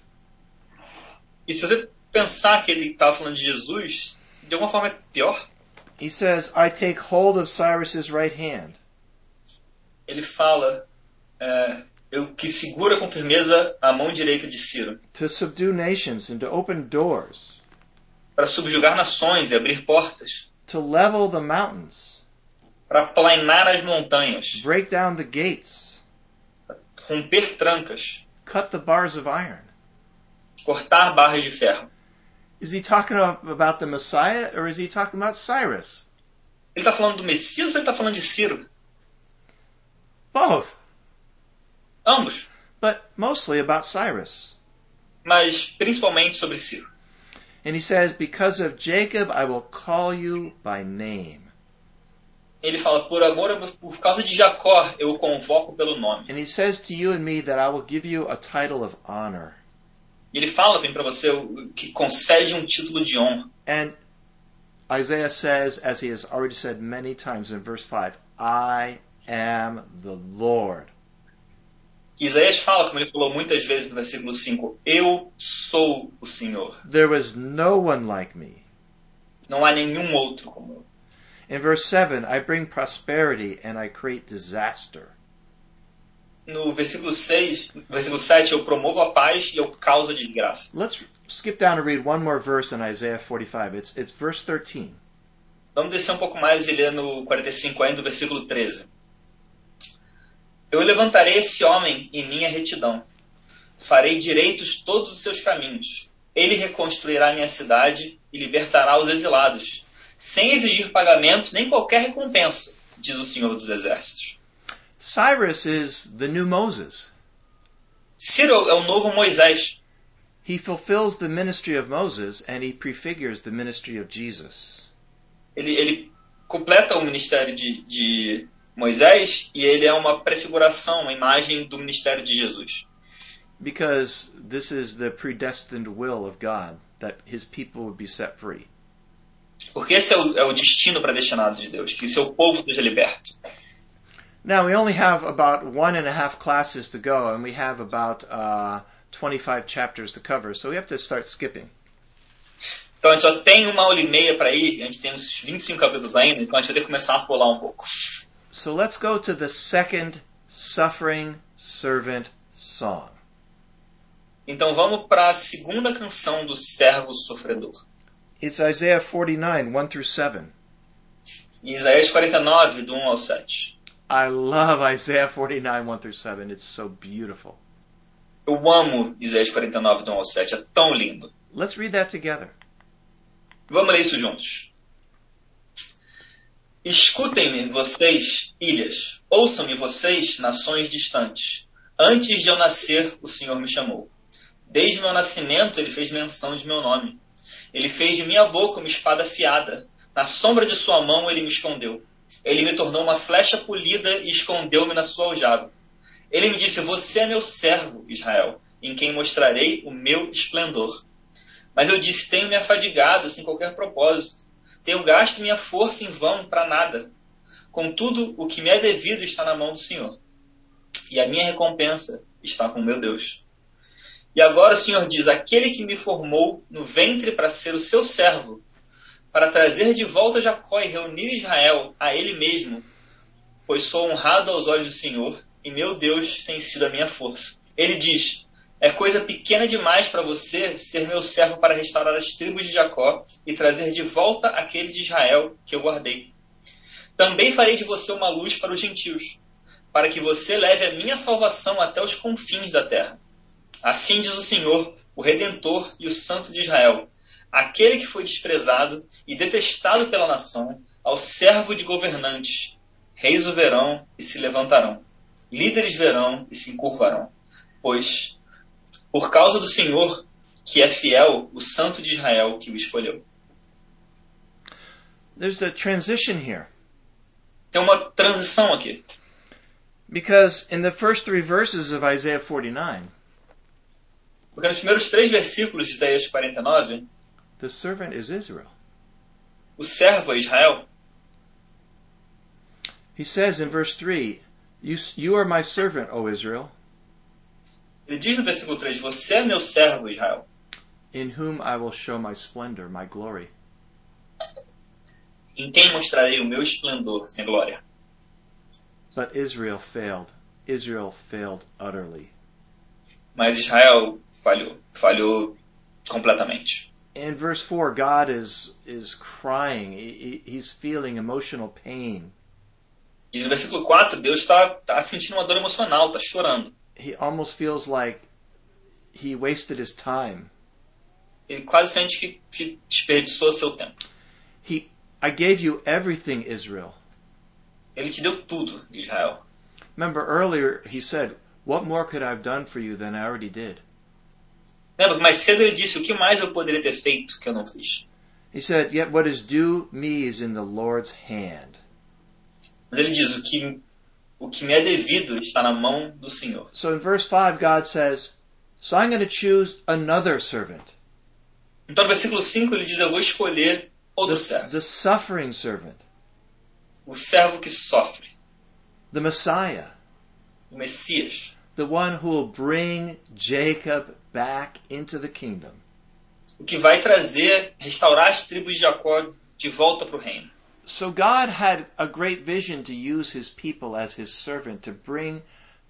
Speaker 2: E se você pensar que ele estava falando de Jesus, de alguma forma é pior.
Speaker 1: He says, I take hold of Cyrus's right hand.
Speaker 2: Ele fala é, eu que segura com firmeza a mão direita de Ciro,
Speaker 1: To subdue nations and to open doors.
Speaker 2: para subjugar nações e abrir portas,
Speaker 1: To level the mountains.
Speaker 2: para aplainar as montanhas,
Speaker 1: Break down the gates.
Speaker 2: romper trancas,
Speaker 1: Cut the bars of iron.
Speaker 2: cortar barras de ferro.
Speaker 1: Is he talking about the Messiah or is he talking about Cyrus?
Speaker 2: Ele está falando do Messias ou ele está falando de Ciro?
Speaker 1: Both.
Speaker 2: Ambos,
Speaker 1: But mostly about Cyrus.
Speaker 2: mas principalmente sobre Ciro.
Speaker 1: And he says, because of Jacob, I will call you by name.
Speaker 2: Ele fala, por amor, por causa de Jacó, eu o convoco pelo nome.
Speaker 1: And he says to you and me that I will give you a title of honor.
Speaker 2: E ele fala bem para você que concede um título de honra.
Speaker 1: And Isaiah says, as he has already said many times in verse five, I am the Lord.
Speaker 2: Isaías fala, como ele falou muitas vezes no versículo cinco, eu sou o Senhor.
Speaker 1: There was no one like me.
Speaker 2: Não há nenhum outro como eu.
Speaker 1: In verse seven, I bring prosperity and I create disaster.
Speaker 2: No versículo seis, no versículo sete, eu promovo a paz e eu causo a desgraça.
Speaker 1: Let's skip down and read one more verse in Isaiah forty-five. It's, it's verse thirteen.
Speaker 2: Vamos descer um pouco mais e ler no quarenta e cinco ainda, do versículo treze. Eu levantarei esse homem em minha retidão. Farei direitos todos os seus caminhos. Ele reconstruirá minha cidade e libertará os exilados, sem exigir pagamento nem qualquer recompensa, diz o Senhor dos Exércitos.
Speaker 1: Cyrus is the new Moses.
Speaker 2: Ciro é o novo Moisés.
Speaker 1: He fulfills the ministry of Moses and he prefigures the ministry of Jesus.
Speaker 2: Ele, ele completa o ministério de, de Moisés e ele é uma prefiguração, uma imagem do ministério de Jesus.
Speaker 1: Because this is the predestined will of God, that his people would be set free.
Speaker 2: Porque esse é o, é o destino predestinado de Deus, que seu povo seja liberto.
Speaker 1: Now, we only have about one and a half classes to go, and we have about uh, twenty-five chapters to cover, so we have to start skipping.
Speaker 2: Então a gente só tem uma hora e meia para ir, a gente tem uns vinte e cinco capítulos ainda, então a gente vai ter que começar a pular um pouco.
Speaker 1: So let's go to the second suffering servant song.
Speaker 2: Então vamos para a segunda canção do servo sofredor.
Speaker 1: It's Isaiah forty-nine, one through seven.
Speaker 2: Em Isaías quarenta e nove, do um ao sete.
Speaker 1: I love Isaiah forty-nine, one through seven. It's so beautiful.
Speaker 2: Eu amo Isaías quarenta e nove, do um ao sete, é tão lindo.
Speaker 1: Let's read that together.
Speaker 2: Vamos ler isso juntos. Escutem-me, vocês, ilhas. Ouçam-me, vocês, nações distantes. Antes de eu nascer, o Senhor me chamou. Desde meu nascimento, ele fez menção de meu nome. Ele fez de minha boca uma espada afiada. Na sombra de sua mão, ele me escondeu. Ele me tornou uma flecha polida e escondeu-me na sua aljava. Ele me disse, você é meu servo, Israel, em quem mostrarei o meu esplendor. Mas eu disse, tenho me afadigado sem qualquer propósito. Tenho gasto minha força em vão para nada. Contudo, o que me é devido está na mão do Senhor. E a minha recompensa está com meu Deus. E agora o Senhor diz, aquele que me formou no ventre para ser o seu servo, para trazer de volta Jacó e reunir Israel a ele mesmo, pois sou honrado aos olhos do Senhor, e meu Deus tem sido a minha força. Ele diz, é coisa pequena demais para você ser meu servo para restaurar as tribos de Jacó e trazer de volta aqueles de Israel que eu guardei. Também farei de você uma luz para os gentios, para que você leve a minha salvação até os confins da terra. Assim diz o Senhor, o Redentor e o Santo de Israel, aquele que foi desprezado e detestado pela nação, ao servo de governantes. Reis o verão e se levantarão. Líderes verão e se encurvarão. Pois, por causa do Senhor, que é fiel, o Santo de Israel que o escolheu.
Speaker 1: There's a transition here.
Speaker 2: Tem uma transição aqui.
Speaker 1: Because in the first three verses of Isaiah forty-nine,
Speaker 2: porque nos primeiros três versículos de Isaías quarenta e nove,
Speaker 1: the servant is Israel.
Speaker 2: O servo é Israel.
Speaker 1: He says in verse three, you, you are my servant, O Israel.
Speaker 2: Ele diz no versículo três, você é meu servo, Israel.
Speaker 1: In whom I will show my splendor, my glory.
Speaker 2: Em quem mostrarei o meu esplendor, minha glória.
Speaker 1: But Israel failed. Israel failed utterly.
Speaker 2: Mas Israel falhou, falhou completamente.
Speaker 1: In verse four, God is is crying. He, he's feeling emotional pain.
Speaker 2: E no versículo quatro, Deus está tá sentindo uma dor emocional, está chorando.
Speaker 1: He almost feels like he wasted his time.
Speaker 2: Ele quase sente que, que desperdiçou seu tempo.
Speaker 1: He, I gave you everything, Israel.
Speaker 2: Ele te deu tudo, Israel.
Speaker 1: Remember earlier he said, what more could I have done for you than I already did?
Speaker 2: Lembra que mais cedo ele disse, o que mais eu poderia ter feito que eu não fiz?
Speaker 1: He said, yet what is due me is in the Lord's hand.
Speaker 2: Mas ele diz, o que, o que me é devido está na mão do Senhor.
Speaker 1: So in verse five, God says, so I'm going to choose another servant.
Speaker 2: Então no versículo cinco ele diz, eu vou escolher outro
Speaker 1: The,
Speaker 2: servo.
Speaker 1: the suffering servant.
Speaker 2: O servo que sofre.
Speaker 1: The Messiah.
Speaker 2: O Messias.
Speaker 1: The one who will bring Jacob back into the kingdom.
Speaker 2: O que vai trazer, restaurar as tribos de Jacó de volta para o reino.
Speaker 1: So God had a great vision to use his people as his servant to bring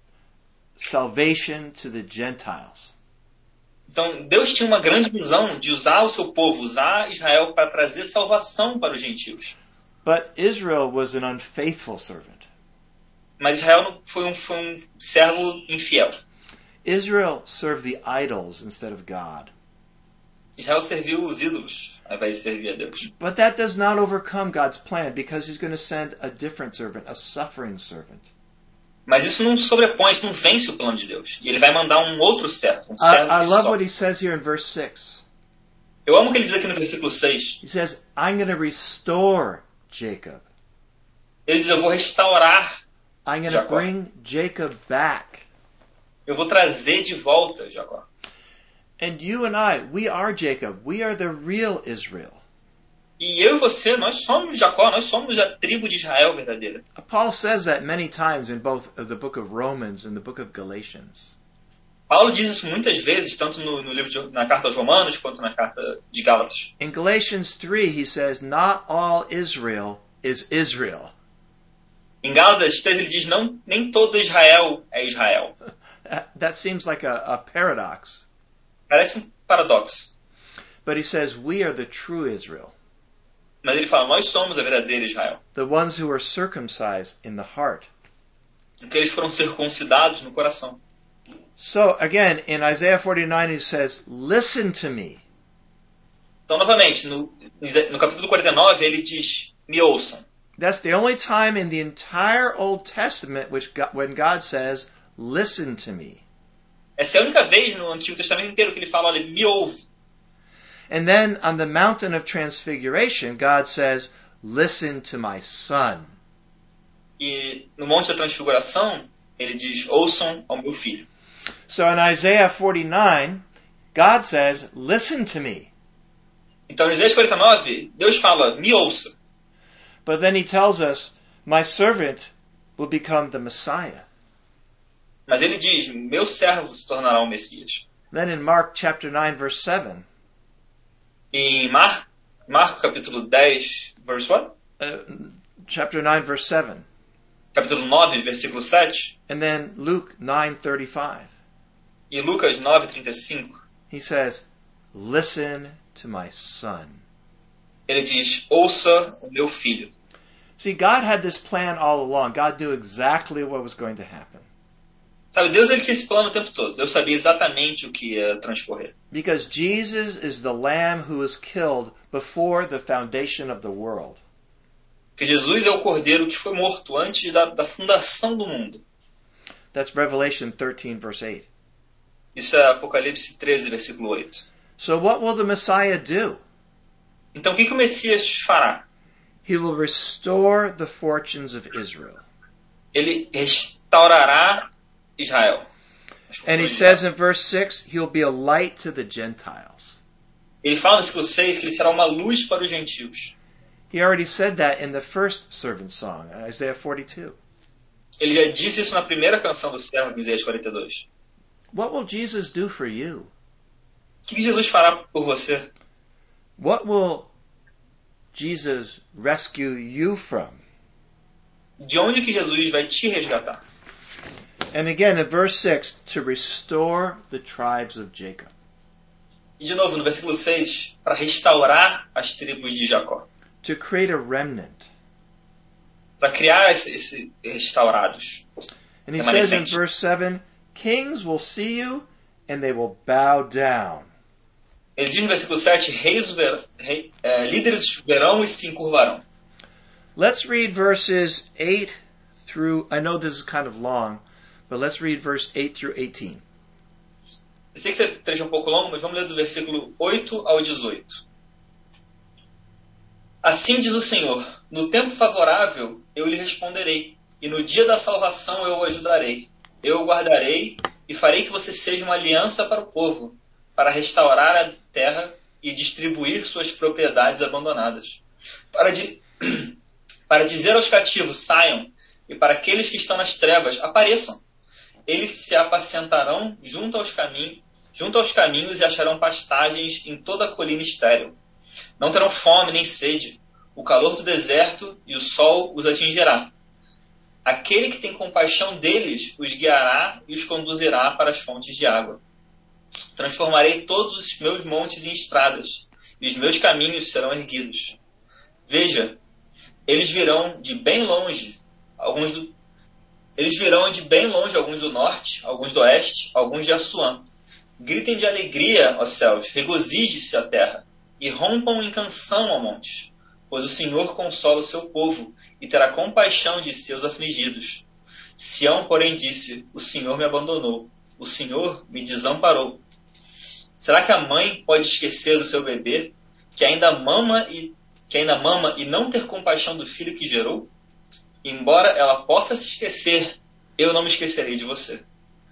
Speaker 1: salvation to the Gentiles.
Speaker 2: Então Deus tinha uma grande visão de usar o seu povo, usar Israel para trazer salvação para os gentios.
Speaker 1: But Israel was an unfaithful servant.
Speaker 2: Mas Israel foi um, foi um servo infiel.
Speaker 1: Israel served the idols instead of God.
Speaker 2: Israel serviu os ídolos ao invés de servir a Deus.
Speaker 1: But that does not overcome God's plan because he's going to send a different servant, a suffering servant.
Speaker 2: Mas isso não sobrepõe, isso não vence o plano de Deus. E ele vai mandar um outro servo, um
Speaker 1: I,
Speaker 2: servo
Speaker 1: I
Speaker 2: que
Speaker 1: love
Speaker 2: sofre.
Speaker 1: what he says here in verse six.
Speaker 2: Eu amo o que ele diz aqui no versículo seis.
Speaker 1: He says, I'm going to restore Jacob.
Speaker 2: Ele diz, eu vou restaurar,
Speaker 1: I'm going to
Speaker 2: Jacó.
Speaker 1: bring Jacob back.
Speaker 2: eu vou trazer de volta Jacó.
Speaker 1: And you and I, we are Jacob. We are the real Israel.
Speaker 2: E eu e você, nós somos Jacó, nós somos a tribo de Israel verdadeira.
Speaker 1: Paul says that many times in both the book of Romans and the book of Galatians.
Speaker 2: Paulo diz isso muitas vezes, tanto no, no livro de, na carta aos Romanos quanto na carta de Gálatas.
Speaker 1: In Galatians three, he says, not all Israel is Israel.
Speaker 2: Em Gálatas três ele diz, não, nem todo Israel é Israel.
Speaker 1: That seems like a, a paradox.
Speaker 2: Parece um paradoxo.
Speaker 1: But he says, we are the true Israel.
Speaker 2: Mas ele fala, nós somos a verdadeira Israel.
Speaker 1: The ones who are circumcised in the heart.
Speaker 2: Aqueles foram circuncidados no coração.
Speaker 1: So again, in Isaiah forty-nine, he says, listen to me.
Speaker 2: Então, novamente, no, no capítulo quarenta e nove, ele diz, me ouçam.
Speaker 1: That's the only time in the entire Old Testament which God, when God says, listen to me.
Speaker 2: Essa é a única vez no Antigo Testamento inteiro que ele fala, olha, me ouve.
Speaker 1: And then on the mountain of transfiguration, God says, listen to my son.
Speaker 2: E no Monte da Transfiguração, ele diz, ouçam ao meu filho.
Speaker 1: So in Isaiah forty-nine, God says, listen to me.
Speaker 2: Então, em Isaías quarenta e nove, Deus fala, me ouça.
Speaker 1: But then he tells us, my servant will become the Messiah.
Speaker 2: Mas ele diz, meu servo se tornará o Messias.
Speaker 1: Then in Mark chapter nine, verse seven,
Speaker 2: Em Mar, Marco capítulo dez, verse what?
Speaker 1: uh, chapter nine, verse seven,
Speaker 2: Capítulo nove, versículo sete.
Speaker 1: and then Luke nine thirty-five,
Speaker 2: E Lucas nove, trinta e cinco.
Speaker 1: he says, listen to my son.
Speaker 2: Ele diz, ouça o meu filho.
Speaker 1: See, God had this plan all along. God knew exactly what was going to happen.
Speaker 2: Sabe, Deus ele tinha esse plano o tempo todo. Deus sabia exatamente o que ia transcorrer.
Speaker 1: Because Jesus is the lamb who was killed before the foundation of the world.
Speaker 2: Porque Jesus é o cordeiro que foi morto antes da, da fundação do mundo.
Speaker 1: That's Revelation thirteen, verse eight.
Speaker 2: Isso é Apocalipse treze, versículo oito.
Speaker 1: So what will the Messiah do?
Speaker 2: Então, o que, que o Messias fará?
Speaker 1: He will restore the fortunes of Israel.
Speaker 2: Ele restaurará Israel.
Speaker 1: And he says in verse six, he'll be a light to the Gentiles.
Speaker 2: Ele fala no versículo seis que ele será uma luz para os gentios.
Speaker 1: He already said that in the first servant song, Isaiah forty-two.
Speaker 2: Ele já disse isso na primeira canção do servo, em Isaías quarenta e dois.
Speaker 1: What will Jesus do for you?
Speaker 2: O que, que Jesus fará por você?
Speaker 1: What will Jesus rescue you from?
Speaker 2: De onde que Jesus vai te resgatar?
Speaker 1: And again in verse six, to restore the tribes of Jacob.
Speaker 2: E de novo, no versículo seis, para restaurar as tribos de Jacó.
Speaker 1: To create a remnant.
Speaker 2: Para criar esse, esse restaurados.
Speaker 1: And he says in
Speaker 2: Remanescente.
Speaker 1: verse seven, kings will see you and they will bow down.
Speaker 2: Ele diz no versículo sete, reis ver, rei, é, líderes verão e se encurvarão.
Speaker 1: Let's read verses eight through, I know this is kind of long, but let's read verse eight through eighteen.
Speaker 2: Eu sei que esse trecho é um pouco longo, mas vamos ler do versículo oito ao dezoito. Assim diz o Senhor, no tempo favorável eu lhe responderei, e no dia da salvação eu o ajudarei. Eu o guardarei e farei que você seja uma aliança para o povo, para restaurar a terra e distribuir suas propriedades abandonadas. Para, di... para dizer aos cativos, saiam, e para aqueles que estão nas trevas, apareçam. Eles se apacentarão junto aos, caminhos, junto aos caminhos e acharão pastagens em toda a colina estéril. Não terão fome nem sede. O calor do deserto e o sol os atingirá. Aquele que tem compaixão deles os guiará e os conduzirá para as fontes de água. Transformarei todos os meus montes em estradas, e os meus caminhos serão erguidos. Veja, eles virão de bem longe, alguns do, eles virão de bem longe, alguns do norte, alguns do oeste, alguns de Assuã. Gritem de alegria, ó céus, regozije-se a terra, e rompam em canção, ó montes, pois o Senhor consola o seu povo e terá compaixão de seus afligidos. Sião, porém, disse, o Senhor me abandonou, o Senhor me desamparou. Será que a mãe pode esquecer do seu bebê, que ainda mama e, que ainda mama e não ter compaixão do filho que gerou? Embora ela possa se esquecer, eu não me esquecerei de você.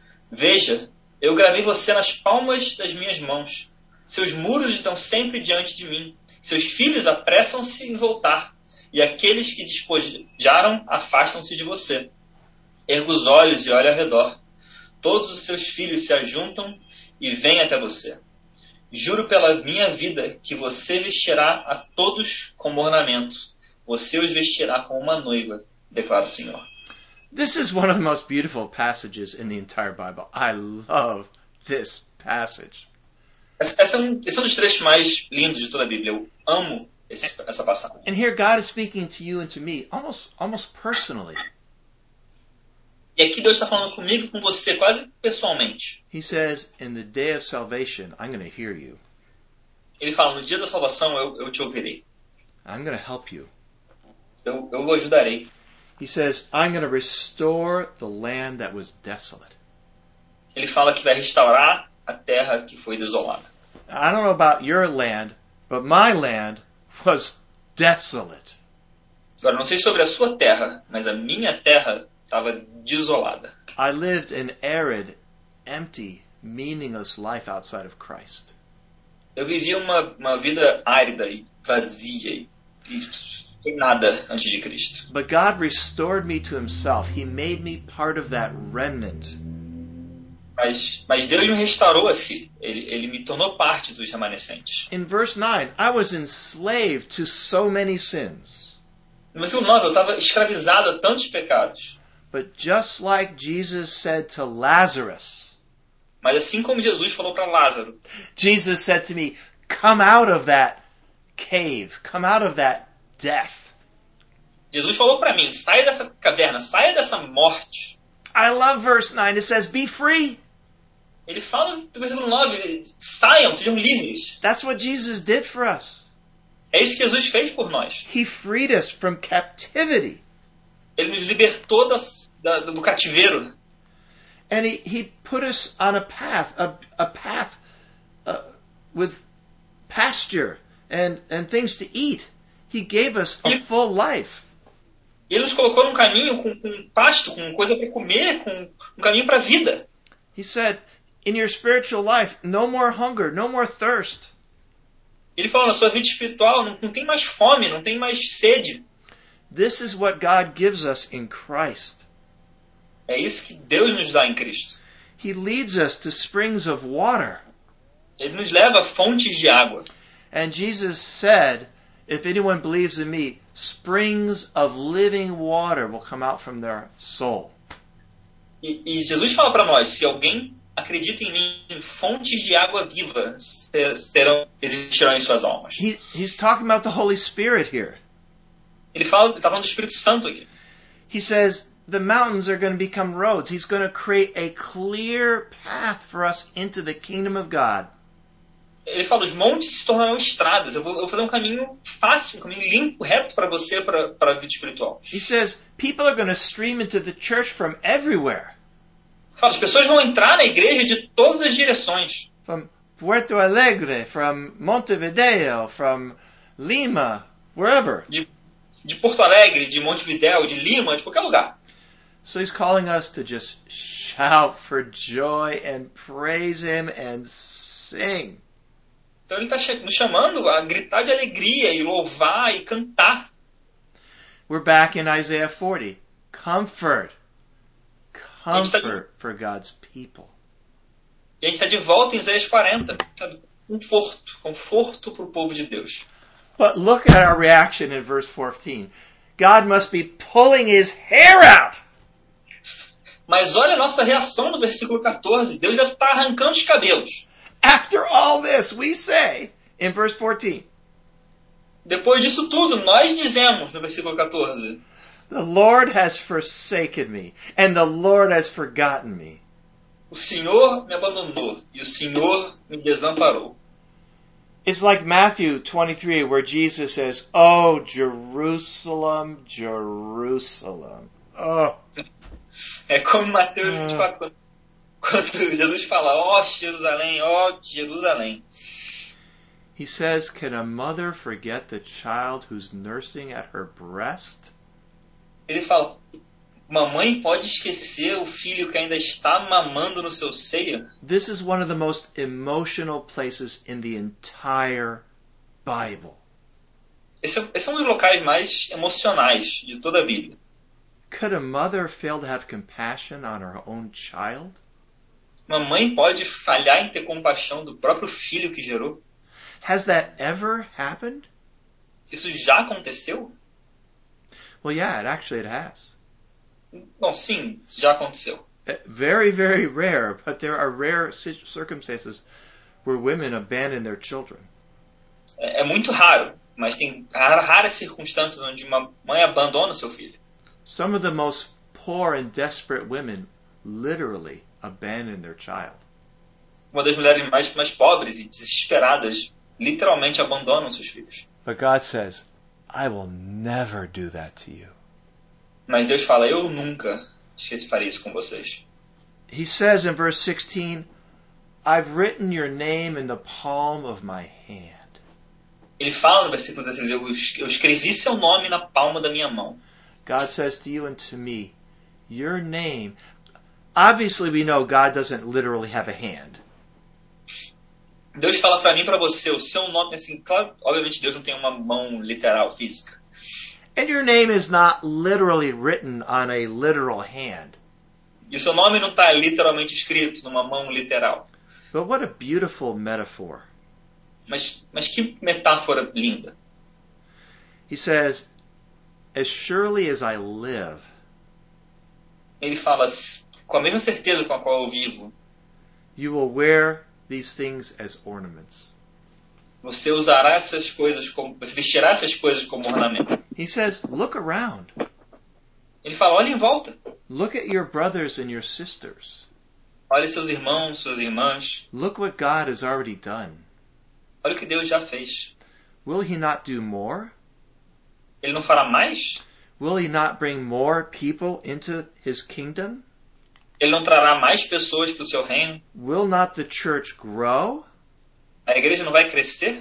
Speaker 2: Veja, eu gravei você nas palmas das minhas mãos. Seus muros estão sempre diante de mim. Seus filhos apressam-se em voltar, e aqueles que despojaram afastam-se de você. Erga os olhos e olha ao redor. Todos os seus filhos se ajuntam e vêm até você. Juro pela minha vida que você vestirá a todos como ornamento. Você os vestirá como uma noiva, declara o Senhor.
Speaker 1: This is one of the most beautiful passages in the entire Bible. I love this passage.
Speaker 2: Esse é, um, esse é um dos trechos mais lindos de toda a Bíblia. Eu amo esse, essa passagem.
Speaker 1: And here God is speaking to you and to me, almost, almost personally.
Speaker 2: E aqui Deus está falando comigo e com você, quase pessoalmente.
Speaker 1: He says, in the day of salvation, I'm going to hear you.
Speaker 2: Ele fala, no dia da salvação eu, eu te ouvirei.
Speaker 1: I'm going to help you.
Speaker 2: Eu, eu o ajudarei.
Speaker 1: He says, I'm going to restore the land that was desolate.
Speaker 2: Ele fala que vai restaurar a terra que foi desolada.
Speaker 1: I don't know about your land, but my land was desolate.
Speaker 2: Agora, não sei sobre a sua terra, mas a minha terra estava desolada.
Speaker 1: I lived an arid, empty, meaningless life outside of Christ.
Speaker 2: Eu vivia uma, uma vida árida e vazia e, e sem nada antes de Cristo.
Speaker 1: But God restored me to himself. He made me part of that remnant.
Speaker 2: Mas, mas Deus me restaurou a si. Ele, ele me tornou parte dos remanescentes.
Speaker 1: In verse nine, I was enslaved to so many sins.
Speaker 2: No versículo nove, eu estava escravizado a tantos pecados.
Speaker 1: But just like Jesus said to Lazarus,
Speaker 2: Mas assim como Jesus falou para Lázaro,
Speaker 1: Jesus said to me, come out of that cave, come out of that death.
Speaker 2: Jesus falou para mim, saia dessa caverna, saia dessa morte.
Speaker 1: I love verse nine. It says, be free.
Speaker 2: Ele fala do versículo nove, saiam, sejam livres.
Speaker 1: That's what Jesus did for us.
Speaker 2: É isso que Jesus fez por nós.
Speaker 1: He freed us from captivity.
Speaker 2: Ele nos libertou das, da, do cativeiro.
Speaker 1: And he, he put us on a path, a, a path uh, with pasture and, and things to eat. He gave us a full life.
Speaker 2: Ele nos colocou num caminho com, com pasto, com coisa para comer, com um caminho para a vida.
Speaker 1: He said, in your spiritual life, no more hunger, no more thirst.
Speaker 2: Ele falou, na sua vida espiritual não, não tem mais fome, não tem mais sede.
Speaker 1: This is what God gives us in Christ.
Speaker 2: É isso que Deus nos dá em Cristo.
Speaker 1: He leads us to springs of water.
Speaker 2: Ele nos leva a fontes de água.
Speaker 1: And Jesus said, if anyone believes in me, springs of living water will come out from their soul.
Speaker 2: E, e Jesus fala para nós, se alguém acredita em mim, fontes de água viva serão, existirão em suas almas.
Speaker 1: He, he's talking about the Holy Spirit here.
Speaker 2: Ele fala, está falando do Espírito Santo aqui.
Speaker 1: He says the mountains are going to become roads. He's going to create a clear path for us into the kingdom of God.
Speaker 2: Ele fala, os montes se tornarão estradas. Eu vou, eu vou fazer um caminho fácil, um caminho limpo, reto para você, para, para a vida espiritual.
Speaker 1: He says people are going to stream into the church from everywhere.
Speaker 2: Fala, as pessoas vão entrar na igreja de todas as direções.
Speaker 1: From Puerto Alegre, from Montevideo, from Lima, wherever.
Speaker 2: De, de Porto Alegre, de Montevidéu, de Lima, de qualquer lugar.
Speaker 1: So he's calling us to just shout for joy and praise him and sing.
Speaker 2: Então ele está nos chamando a gritar de alegria e louvar e cantar.
Speaker 1: We're back in Isaiah forty. Comfort. Comfort for God's people.
Speaker 2: E a gente está de volta em Isaías quarenta. Sabe? Conforto. Conforto para o povo de Deus.
Speaker 1: But look at our reaction in verse fourteen. God must be pulling his hair out.
Speaker 2: Mas olha a nossa reação no versículo catorze. Deus deve estar arrancando os cabelos.
Speaker 1: After all this, we say in verse fourteen.
Speaker 2: Depois disso tudo, nós dizemos no versículo catorze.
Speaker 1: The Lord has forsaken me, and the Lord has forgotten me.
Speaker 2: O Senhor me abandonou e o Senhor me desamparou.
Speaker 1: It's like Matthew twenty-three, where Jesus says, "Oh, Jerusalem, Jerusalem." Oh.
Speaker 2: É como em Mateus vinte e quatro, quando, quando Jesus fala, ó oh, Jerusalém, ó oh, Jerusalém.
Speaker 1: He says, can a mother forget the child who's nursing at her breast?
Speaker 2: Ele fala, mamãe pode esquecer o filho que ainda está mamando no seu seio?
Speaker 1: This is one of the most emotional places in the entire Bible.
Speaker 2: Esse é, esse é um dos locais mais emocionais de toda a Bíblia.
Speaker 1: Could a mother fail to have compassion on her own child?
Speaker 2: Mamãe pode falhar em ter compaixão do próprio filho que gerou?
Speaker 1: Has that ever happened?
Speaker 2: Isso já aconteceu?
Speaker 1: Well, yeah, it actually it has.
Speaker 2: Bom, sim, já aconteceu.
Speaker 1: Very, very rare, but there are rare circumstances where women abandon their children.
Speaker 2: É, é muito raro, mas tem raras circunstâncias onde uma mãe abandona o seu filho.
Speaker 1: Some of the most poor and desperate women literally abandon their child.
Speaker 2: Uma das mulheres mais, mais pobres e desesperadas literalmente abandonam seus filhos.
Speaker 1: But God says, I will never do that to you.
Speaker 2: Mas Deus fala, eu nunca farei isso com vocês.
Speaker 1: He says in verse sixteen, I've written your name in the palm of my hand.
Speaker 2: Ele fala no versículo dezesseis, eu, eu escrevi seu nome na palma da minha mão.
Speaker 1: God says to you and to me, your name. Obviously we know God doesn't literally have a hand.
Speaker 2: Deus fala para mim e para você, o seu nome, assim, claro, obviamente Deus não tem uma mão literal, física.
Speaker 1: And your name is not literally written on a literal hand.
Speaker 2: E o seu nome não está literalmente escrito numa mão literal.
Speaker 1: But what a beautiful metaphor.
Speaker 2: Mas, mas que metáfora linda.
Speaker 1: He says, as surely as I live.
Speaker 2: Ele fala, com a mesma certeza com a qual eu vivo.
Speaker 1: You will wear these things as ornaments.
Speaker 2: Você usará essas coisas como, você vestirá essas coisas como ornamento.
Speaker 1: He says, look around.
Speaker 2: Ele fala, olha em volta.
Speaker 1: Look at your brothers and your sisters.
Speaker 2: Olha seus irmãos, suas irmãs.
Speaker 1: Look what God has already done.
Speaker 2: Olha o que Deus já fez.
Speaker 1: Will he not do more?
Speaker 2: Ele não fará mais?
Speaker 1: Will he not bring more people into his kingdom?
Speaker 2: Ele não trará mais pessoas para o seu reino?
Speaker 1: Will not the church grow?
Speaker 2: A igreja não vai crescer?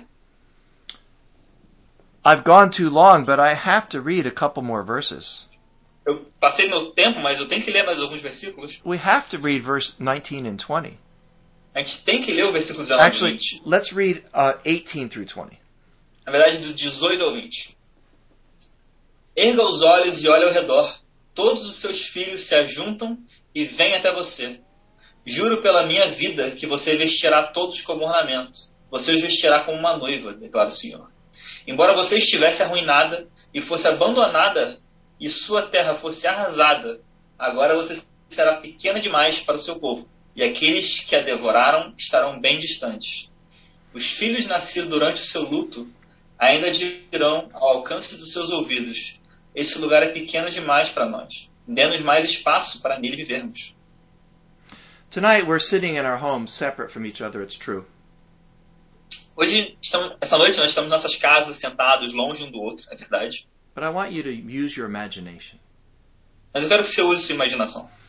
Speaker 1: I've gone too long, but I have to read a couple more verses.
Speaker 2: Eu passei meu tempo, mas eu tenho que ler mais alguns versículos.
Speaker 1: We have to read verse nineteen and twenty.
Speaker 2: A gente tem que ler o versículo dezenove e
Speaker 1: Actually,
Speaker 2: vinte.
Speaker 1: let's read uh, eighteen through twenty.
Speaker 2: Na verdade, do dezoito ao vinte. Erga os olhos e olhe ao redor. Todos os seus filhos se ajuntam e vêm até você. Juro pela minha vida que você vestirá todos como ornamento. Você os vestirá como uma noiva, declara o Senhor. Embora você estivesse arruinada e fosse abandonada e sua terra fosse arrasada, agora você será pequena demais para o seu povo. E aqueles que a devoraram estarão bem distantes. Os filhos nascidos durante o seu luto ainda dirão ao alcance dos seus ouvidos: esse lugar é pequeno demais para nós. Dê-nos mais espaço para nele vivermos.
Speaker 1: Tonight we're sitting in our homes separate from each other, it's true.
Speaker 2: Hoje, estamos, essa noite, nós estamos em nossas casas, sentados, longe um do outro, é verdade.
Speaker 1: But I want you to use your imagination.
Speaker 2: Mas eu quero que você use sua imaginação.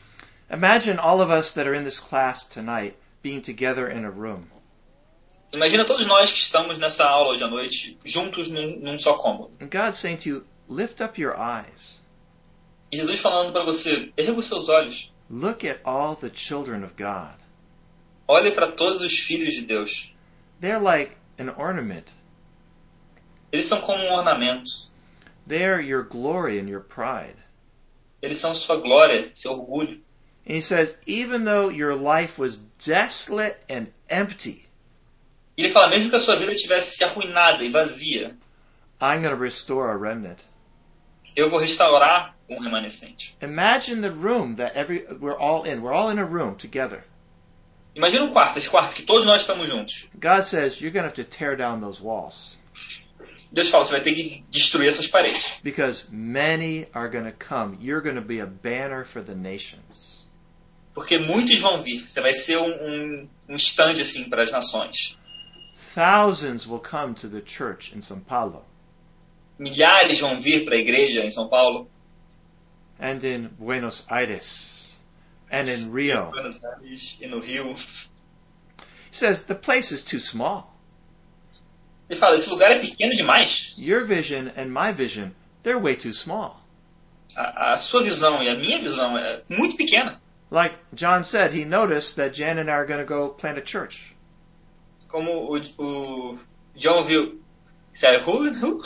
Speaker 1: Imagine all of us that are in this class tonight being together in a room.
Speaker 2: Imagina todos nós que estamos nessa aula hoje à noite, juntos num, num só cômodo.
Speaker 1: And God's saying to you, lift up your eyes.
Speaker 2: E Jesus falando para você, erga os seus olhos.
Speaker 1: Look at all the children of God.
Speaker 2: Olhe para todos os filhos de Deus.
Speaker 1: They're like an ornament.
Speaker 2: Eles são como um ornamento.
Speaker 1: They're your glory and your pride.
Speaker 2: Eles são sua glória, seu orgulho.
Speaker 1: And he says, even though your life was desolate and empty,
Speaker 2: E ele fala, mesmo que a sua vida estivesse arruinada e vazia,
Speaker 1: I'm going to restore a remnant.
Speaker 2: eu vou restaurar um remanescente.
Speaker 1: Imagine the room that every we're all in. We're all in a room together.
Speaker 2: Imagina um quarto, esse quarto que todos nós estamos juntos.
Speaker 1: God says you're going to have to tear down those walls
Speaker 2: Deus fala, você vai ter que destruir essas paredes.
Speaker 1: because many are going to come. You're going to be a banner for the nations.
Speaker 2: Porque muitos vão vir. Você vai ser um, um, um stand assim para as nações.
Speaker 1: Thousands will come to the church in São Paulo
Speaker 2: Milhares vão vir para a igreja em São Paulo.
Speaker 1: and in Buenos Aires and in Rio.
Speaker 2: Em Buenos Aires e no Rio.
Speaker 1: He says the place is too small.
Speaker 2: Ele fala, esse lugar é pequeno demais.
Speaker 1: Your vision and my vision, they're way too small.
Speaker 2: A, a sua visão e a minha visão é muito pequena.
Speaker 1: Like John said, he noticed that Jan and I are going to go plant a church.
Speaker 2: Como o, o John viu. Sério, who? who?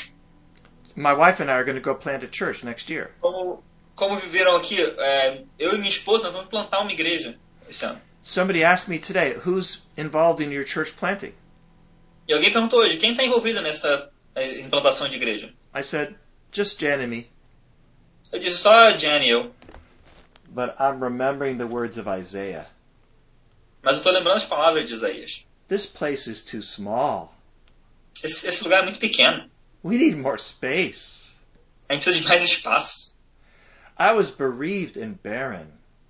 Speaker 1: My wife and I are going to go plant a church next year.
Speaker 2: Como, como viveram aqui, é, eu e minha esposa nós vamos plantar uma igreja esse ano.
Speaker 1: Somebody asked me today, who's involved in your church planting?
Speaker 2: E alguém perguntou hoje, quem está envolvido nessa é, implantação de igreja?
Speaker 1: I said, just Jan and me.
Speaker 2: Eu disse só a Jan e eu.
Speaker 1: But I'm remembering the words of Isaiah.
Speaker 2: Mas eu estou lembrando as palavras de Isaías.
Speaker 1: This place is too small.
Speaker 2: Esse, esse lugar é muito pequeno.
Speaker 1: We need more space.
Speaker 2: A gente precisa de mais espaço.
Speaker 1: I was bereaved and barren.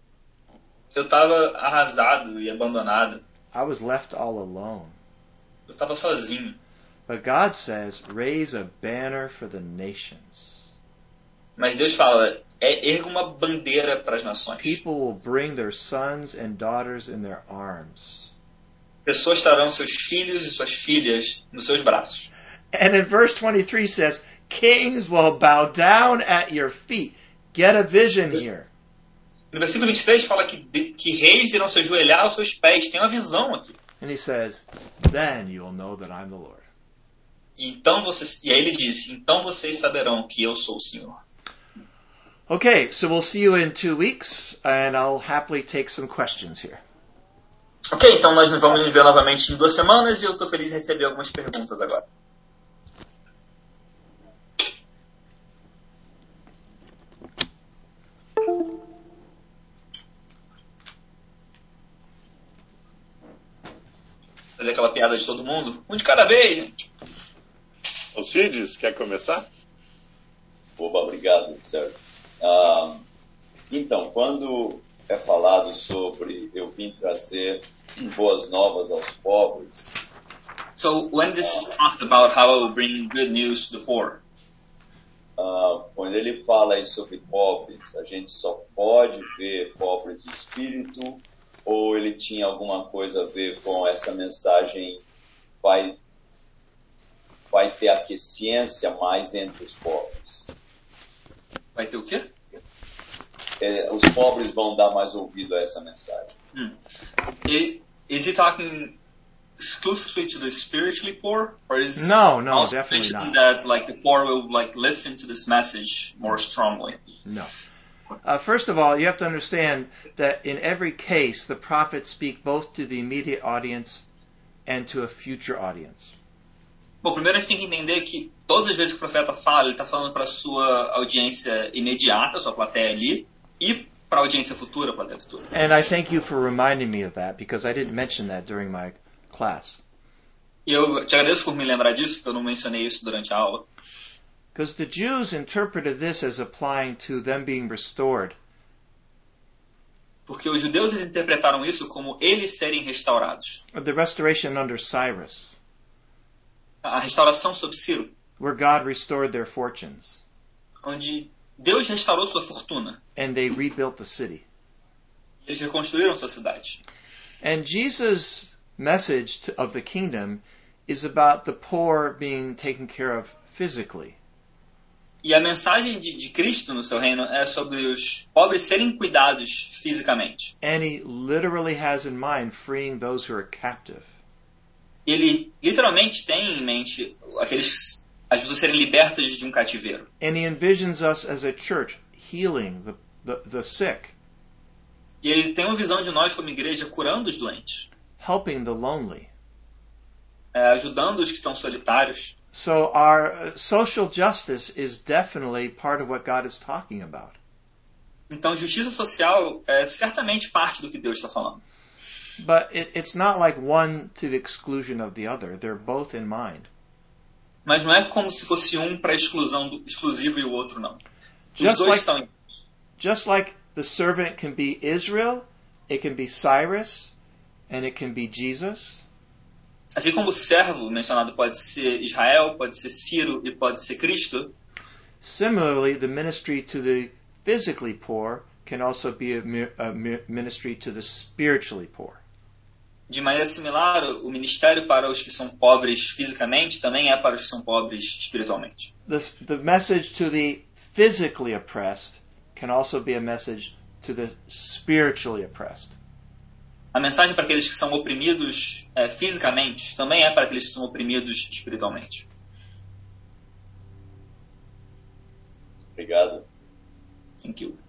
Speaker 2: Eu estava arrasado e abandonado.
Speaker 1: I was left all alone.
Speaker 2: Eu estava sozinho.
Speaker 1: But God says, raise a banner for the nations.
Speaker 2: Mas Deus fala, é, erga uma bandeira para as nações.
Speaker 1: People will bring their sons and daughters in their arms.
Speaker 2: Pessoas trarão seus filhos e suas filhas nos seus braços.
Speaker 1: And in verse twenty-three says, kings will bow down at your feet. Get a vision here.
Speaker 2: No versículo vinte e três fala que, que reis irão se ajoelhar aos seus pés. Tem uma visão aqui.
Speaker 1: And he says, then you'll know that I'm the Lord.
Speaker 2: E, então vocês, e aí ele diz, então vocês saberão que eu sou o Senhor.
Speaker 1: Okay, so we'll see you in two weeks, and I'll happily take some questions here.
Speaker 2: Ok, então nós nos vamos nos ver novamente em duas semanas e eu estou feliz em receber algumas perguntas agora. Fazer aquela piada de todo mundo? Um de cada vez, gente.
Speaker 3: Alcides, quer começar?
Speaker 4: Oba, obrigado, Sérgio. Ah, então, quando é falado sobre eu vim trazer boas novas aos pobres,
Speaker 2: So when this talks about how I will bring good news to the poor,
Speaker 4: ah, quando ele fala aí sobre pobres, a gente só pode ver pobres de espírito, ou ele tinha alguma coisa a ver com essa mensagem, vai, vai ter aquiescência mais entre os pobres?
Speaker 2: vai ter o quê?
Speaker 4: É, os pobres vão dar mais ouvido a essa mensagem.
Speaker 2: Hmm. I- Is he talking exclusively to the spiritually poor, or is
Speaker 1: No, no,
Speaker 2: also
Speaker 1: definitely
Speaker 2: mentioning
Speaker 1: not.
Speaker 2: that like the poor will like listen to this message more strongly?
Speaker 1: No. Uh, first of all, you have to understand that in every case, the prophets speak both to the immediate audience and to a future audience.
Speaker 2: Bom, primeiro a gente tem que entender que todas as vezes que o profeta fala, ele está falando para a sua audiência imediata, sua plateia ali, e para a audiência futura, a plateia futura.
Speaker 1: And I thank you for reminding me of that, because I didn't mention that during my class.
Speaker 2: E eu te agradeço por me lembrar disso, porque eu não mencionei isso durante a aula.
Speaker 1: Because the Jews interpreted this as applying to them being restored.
Speaker 2: Porque os judeus eles interpretaram isso como eles serem restaurados.
Speaker 1: The restoration under Cyrus,
Speaker 2: A restauração sob Ciro,
Speaker 1: where God restored their fortunes,
Speaker 2: onde Deus restaurou sua fortuna
Speaker 1: and they rebuilt the city.
Speaker 2: Eles reconstruíram sua cidade.
Speaker 1: And Jesus' message to, of the kingdom is about the poor being taken care of physically.
Speaker 2: E a mensagem de, de Cristo no seu reino é sobre os pobres serem cuidados fisicamente.
Speaker 1: And he literally has in mind freeing those who are captive.
Speaker 2: Ele literalmente tem em mente aqueles, as pessoas serem libertas de um cativeiro.
Speaker 1: And he envisions us as a church healing the, the, the sick,
Speaker 2: E ele tem uma visão de nós como igreja curando os doentes,
Speaker 1: helping the lonely.
Speaker 2: é, ajudando os que estão solitários.
Speaker 1: So our uh, social justice is definitely part of what God is talking about.
Speaker 2: Então, justiça social é certamente parte do que Deus está falando.
Speaker 1: But it, it's not like one to the exclusion of the other. They're both in mind.
Speaker 2: Mas não é como se fosse um para exclusão do, exclusivo e o outro não. Os
Speaker 1: Just
Speaker 2: dois
Speaker 1: like-
Speaker 2: estão em...
Speaker 1: Just like the servant can be Israel, it can be Cyrus, and it can be Jesus.
Speaker 2: Assim como o servo mencionado pode ser Israel, pode ser Ciro e pode ser Cristo,
Speaker 1: Similarly, the ministry to the physically poor can also be a, mi- a mi- ministry to the spiritually poor.
Speaker 2: de maneira similar, o ministério para os que são pobres fisicamente também é para os que são pobres espiritualmente.
Speaker 1: The, the message to the physically oppressed can also be a message to the spiritually oppressed.
Speaker 2: A mensagem para aqueles que são oprimidos é, fisicamente também é para aqueles que são oprimidos espiritualmente.
Speaker 4: Obrigado.
Speaker 2: Thank you.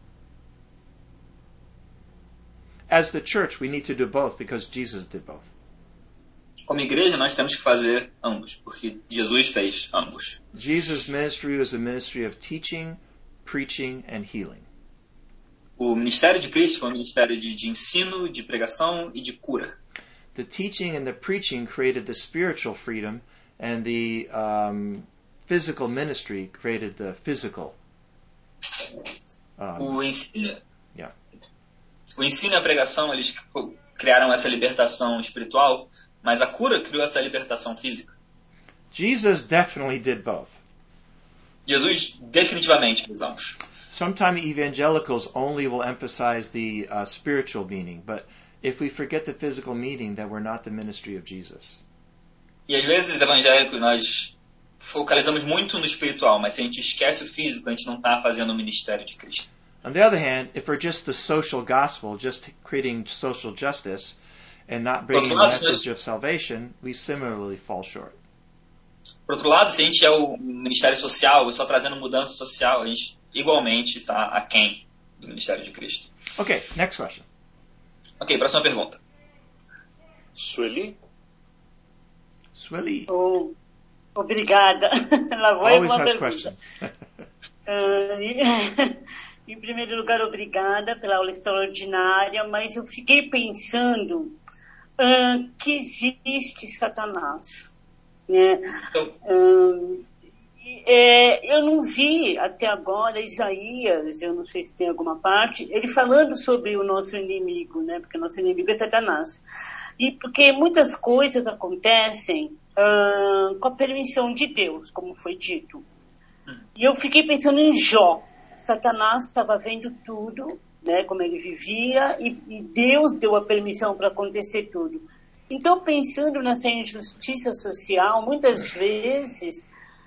Speaker 1: As the church, we need to do both because Jesus did both.
Speaker 2: Como igreja, nós temos que fazer ambos, porque Jesus fez ambos.
Speaker 1: Jesus' ministry was a ministry of teaching, preaching, and healing.
Speaker 2: O ministério de Cristo foi um ministério de, de ensino, de pregação e de cura.
Speaker 1: The teaching and the preaching created the spiritual freedom, and the um, physical ministry created the physical. Um,
Speaker 2: O ensino,
Speaker 1: yeah.
Speaker 2: o ensino e a pregação, eles criaram essa libertação espiritual, mas a cura criou essa libertação física.
Speaker 1: Jesus definitely did both.
Speaker 2: Jesus definitivamente fez ambos.
Speaker 1: Sometimes evangelicals only will emphasize the uh, spiritual meaning, but if we forget the physical meaning, then we're not the ministry of Jesus.
Speaker 2: E às vezes, evangélicos, nós focalizamos muito no espiritual, mas se a gente esquece o físico, a gente não está fazendo o ministério de Cristo.
Speaker 1: On the other hand, if we're just the social gospel, just creating social justice, and not bringing the message of salvation, we similarly fall short.
Speaker 2: Por outro lado, se a gente é o ministério social e só trazendo mudança social, a gente igualmente está aquém do ministério de Cristo.
Speaker 1: Okay, next question.
Speaker 2: Ok, próxima pergunta.
Speaker 3: Sueli?
Speaker 1: Swilly
Speaker 5: Oh, obrigada. Lá vai
Speaker 1: always
Speaker 5: uma
Speaker 1: has
Speaker 5: pergunta.
Speaker 1: questions.
Speaker 5: Ah, em primeiro lugar, obrigada pela aula extraordinária, mas eu fiquei pensando ah, que existe Satanás. Né?
Speaker 2: Então,
Speaker 5: Ah, é, eu não vi até agora Isaías, eu não sei se tem alguma parte, ele falando sobre o nosso inimigo, né? Porque o nosso inimigo é Satanás. E porque muitas coisas acontecem ah, com a permissão de Deus, como foi dito. E eu fiquei pensando em Jó. Satanás estava vendo tudo, né, como ele vivia, e, e Deus deu a permissão para acontecer tudo. Então, pensando nessa injustiça social, muitas vezes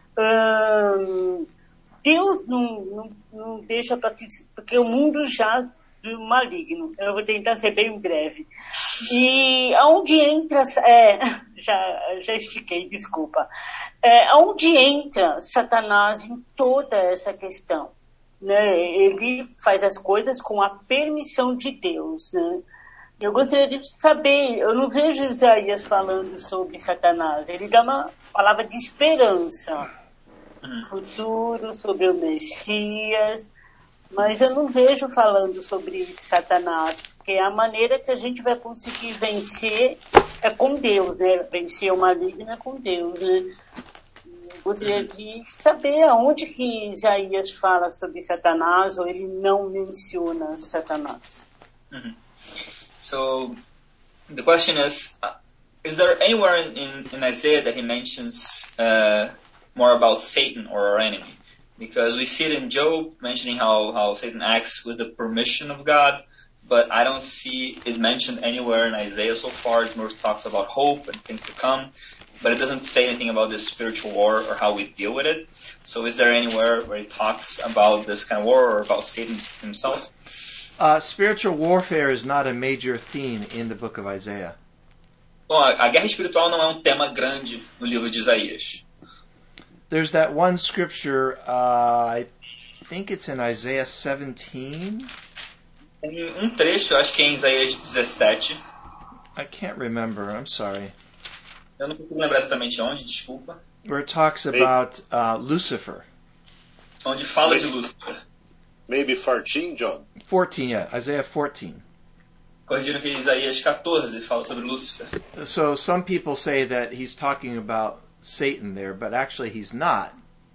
Speaker 5: hum, Deus não, não, não deixa para que, porque o mundo já do maligno. Eu vou tentar ser bem breve. E aonde entra, é, já, já estiquei, desculpa. É, aonde entra Satanás em toda essa questão? Né? Ele faz as coisas com a permissão de Deus, né? Eu gostaria de saber, eu não vejo Isaías falando sobre Satanás, ele dá uma palavra de esperança, futuro, sobre o Messias, mas eu não vejo falando sobre Satanás, porque a maneira que a gente vai conseguir vencer é com Deus, né? Vencer o maligno é com Deus, né? Eu gostaria de saber aonde que Isaías fala sobre Satanás ou ele não menciona Satanás.
Speaker 2: Mm-hmm. So the question is, uh, is there anywhere in, in, in Isaiah that he mentions uh, more about Satan or our enemy? Because we see it in Job mentioning how, how Satan acts with the permission of God, but I don't see it mentioned anywhere in Isaiah so far. It more talks about hope and things to come, but it doesn't say anything about this spiritual war or how we deal with it. So is there anywhere where it talks about this kind of war or about Satan himself?
Speaker 1: Uh, spiritual warfare is not a major theme in the book of Isaiah.
Speaker 2: Bom, a guerra espiritual não é um tema grande no livro de Isaías.
Speaker 1: There's that one scripture, uh, I think it's in Isaiah seventeen.
Speaker 2: Tem um trecho, eu acho que é em Isaías dezessete.
Speaker 1: I can't remember, I'm sorry.
Speaker 2: Eu não consigo lembrar exatamente onde, desculpa.
Speaker 1: Where it talks about uh, Lucifer.
Speaker 2: Onde fala de Lúcifer.
Speaker 3: Maybe fourteen, John?
Speaker 1: fourteen, yeah, Isaiah fourteen.
Speaker 2: Corrigindo que Isaías catorze fala sobre Lúcifer.
Speaker 1: So some people say that he's talking about Satan there, but actually he's not.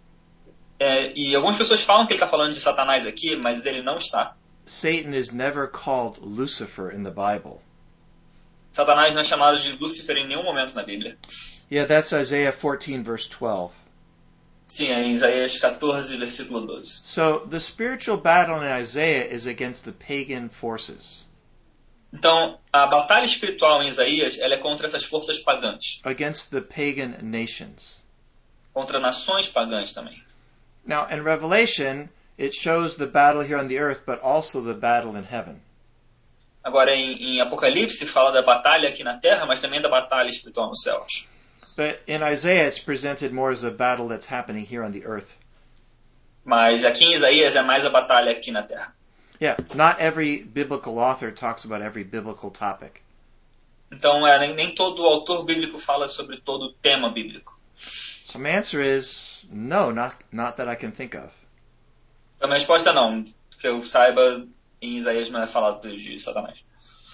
Speaker 2: É, e algumas pessoas falam que ele está falando de Satanás aqui, mas ele não está.
Speaker 1: Satan is never called Lucifer in the Bible.
Speaker 2: Satanás não é chamado de Lúcifer em nenhum momento na Bíblia.
Speaker 1: Yeah, that's Isaiah fourteen, verse twelve.
Speaker 2: Sim, é em Isaías catorze, versículo doze.
Speaker 1: So the spiritual battle in Isaiah is against the pagan forces,
Speaker 2: Então, a batalha espiritual em Isaías, ela é contra essas forças pagãs,
Speaker 1: against the pagan nations.
Speaker 2: contra nações pagãs também.
Speaker 1: Now, in Revelation, it shows the battle here on the earth, but also the battle in heaven.
Speaker 2: Agora, em, em Apocalipse, fala da batalha aqui na Terra, mas também da batalha espiritual nos céus.
Speaker 1: But in Isaiah, it's presented more as a battle that's happening here on the earth.
Speaker 2: Mas aqui em Isaías é mais a batalha aqui na Terra.
Speaker 1: Yeah, not every biblical author talks about every biblical topic.
Speaker 2: Então, é, nem, nem todo autor bíblico fala sobre todo o tema bíblico.
Speaker 1: So my answer is no, not not that I can think of.
Speaker 2: Então, a resposta é não. Que eu saiba, em Isaías não é falado de Satanás.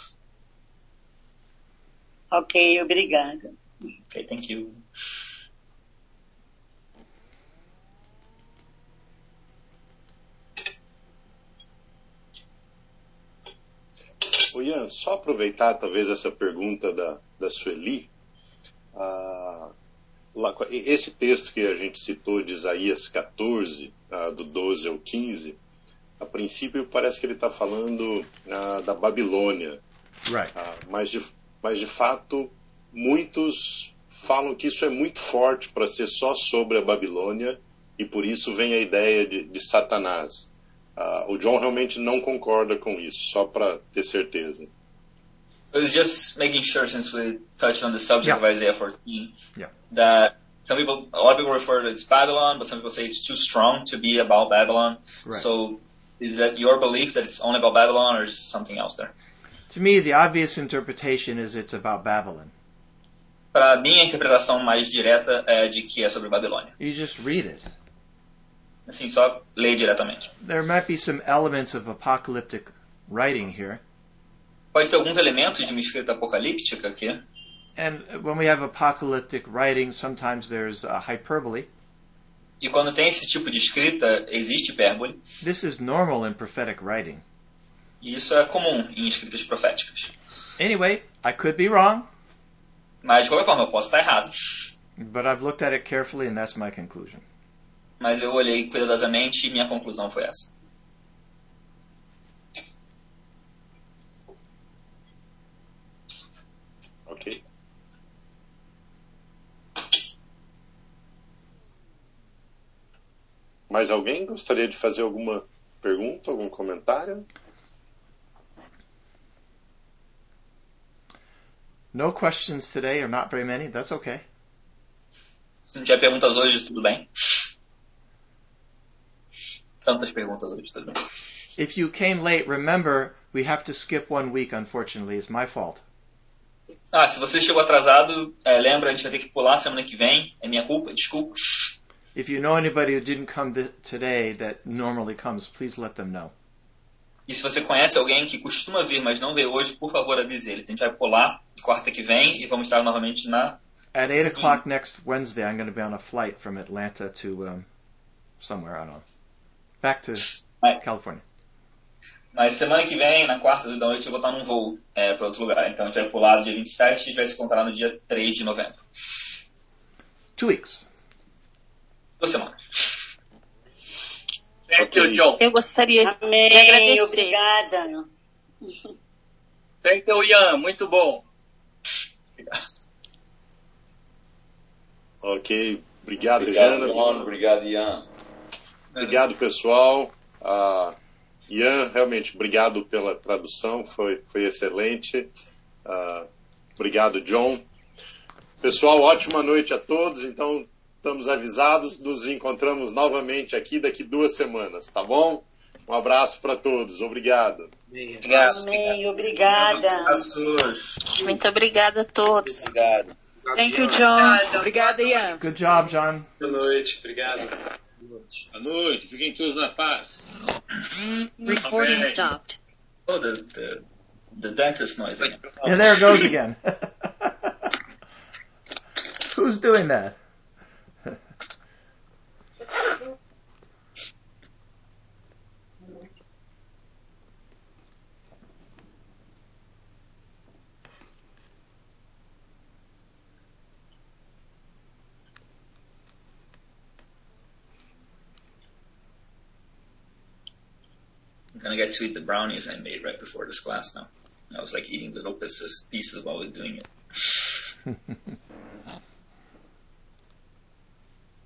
Speaker 5: Ok, obrigada.
Speaker 2: Ok, thank you.
Speaker 3: Ô Ian, só aproveitar talvez essa pergunta da, da Sueli. Ah, lá, esse texto que a gente citou de Isaías catorze, ah, do doze ao quinze, a princípio parece que ele está falando ah, da Babilônia.
Speaker 1: Right.
Speaker 3: Ah, mas, de, mas de fato, muitos falam que isso é muito forte para ser só sobre a Babilônia e por isso vem a ideia de, de Satanás. Uh, o John realmente não concorda com isso, só para ter certeza.
Speaker 2: So it's just making sure, since we touched on the subject
Speaker 1: Yeah.
Speaker 2: of Isaiah fourteen,
Speaker 1: Yeah.
Speaker 2: that some people, a lot of people refer to it as Babylon, but some people say it's too strong to be about Babylon.
Speaker 1: Right.
Speaker 2: So is that your belief that it's only about Babylon, or is something else there?
Speaker 1: To me, the obvious interpretation is it's about Babylon.
Speaker 2: Para mim, a interpretação mais direta é de que é sobre Babilônia.
Speaker 1: You just read it.
Speaker 2: Assim, só leia diretamente.
Speaker 1: There might be some elements of apocalyptic writing here.
Speaker 2: Pode ter alguns elementos de uma escrita apocalíptica aqui.
Speaker 1: And when we have apocalyptic writing, sometimes there's uh, hyperbole.
Speaker 2: E quando tem esse tipo de escrita, existe hipérbole.
Speaker 1: This is normal in prophetic writing.
Speaker 2: E isso é comum em escritas proféticas.
Speaker 1: Anyway, I could be wrong,
Speaker 2: Mas, de qualquer forma, eu posso estar errado.
Speaker 1: but I've looked at it carefully and that's my conclusion.
Speaker 2: Mas eu olhei cuidadosamente e minha conclusão foi essa.
Speaker 3: Ok. Mais alguém gostaria de fazer alguma pergunta, algum comentário?
Speaker 1: No questions today, or not very many, that's okay.
Speaker 2: Se não tiver perguntas hoje, tudo bem. Tantas perguntas hoje, tudo bem.
Speaker 1: If you came late, remember, we have to skip one week, unfortunately. It's my fault.
Speaker 2: Ah, se você chegou atrasado, é, lembra, a gente vai ter que pular semana que vem. É minha culpa, desculpa.
Speaker 1: If you know anybody who didn't come th- today that normally comes, please let them know.
Speaker 2: E se você conhece alguém que costuma vir, mas não veio hoje, por favor, avise ele. A gente vai pular quarta que vem e vamos estar novamente na...
Speaker 1: At eight o'clock next Wednesday, I'm going to be on a flight from Atlanta to um, somewhere, I don't know. Back to
Speaker 2: Right.
Speaker 1: California.
Speaker 2: Mas semana que vem, na quarta da noite, eu vou estar num voo é, para outro lugar. Então a gente vai pular no dia vinte e sete e a gente vai se encontrar no dia três de novembro.
Speaker 1: Two weeks.
Speaker 2: Duas semanas.
Speaker 3: Ok.
Speaker 6: Eu gostaria
Speaker 5: Amém,
Speaker 6: de agradecer.
Speaker 5: obrigada.
Speaker 6: Thank you, Ian. Muito bom.
Speaker 3: Ok. Obrigado,
Speaker 4: Obrigado,
Speaker 3: Jana.
Speaker 4: John. Obrigado, Ian.
Speaker 3: Obrigado, pessoal. Uh, Ian, realmente, obrigado pela tradução, foi, foi excelente. Uh, obrigado, John. Pessoal, ótima noite a todos. Então, estamos avisados, nos encontramos novamente aqui daqui duas semanas, tá bom? Um abraço para todos. Obrigado.
Speaker 2: Obrigado.
Speaker 5: Amém, obrigada.
Speaker 7: Muito obrigada a todos.
Speaker 8: Obrigado.
Speaker 9: Thank you, John. Obrigada, Ian.
Speaker 1: Good job, John.
Speaker 8: Boa noite. Obrigado.
Speaker 10: Boa noite. Fiquem todos na paz.
Speaker 7: Recording stopped.
Speaker 2: Oh, the, the, the dentist noise again.
Speaker 1: And there it goes again. Who's doing that?
Speaker 2: I'm gonna get to eat the brownies I made right before this class now. I was like eating little pieces, pieces while I was doing it.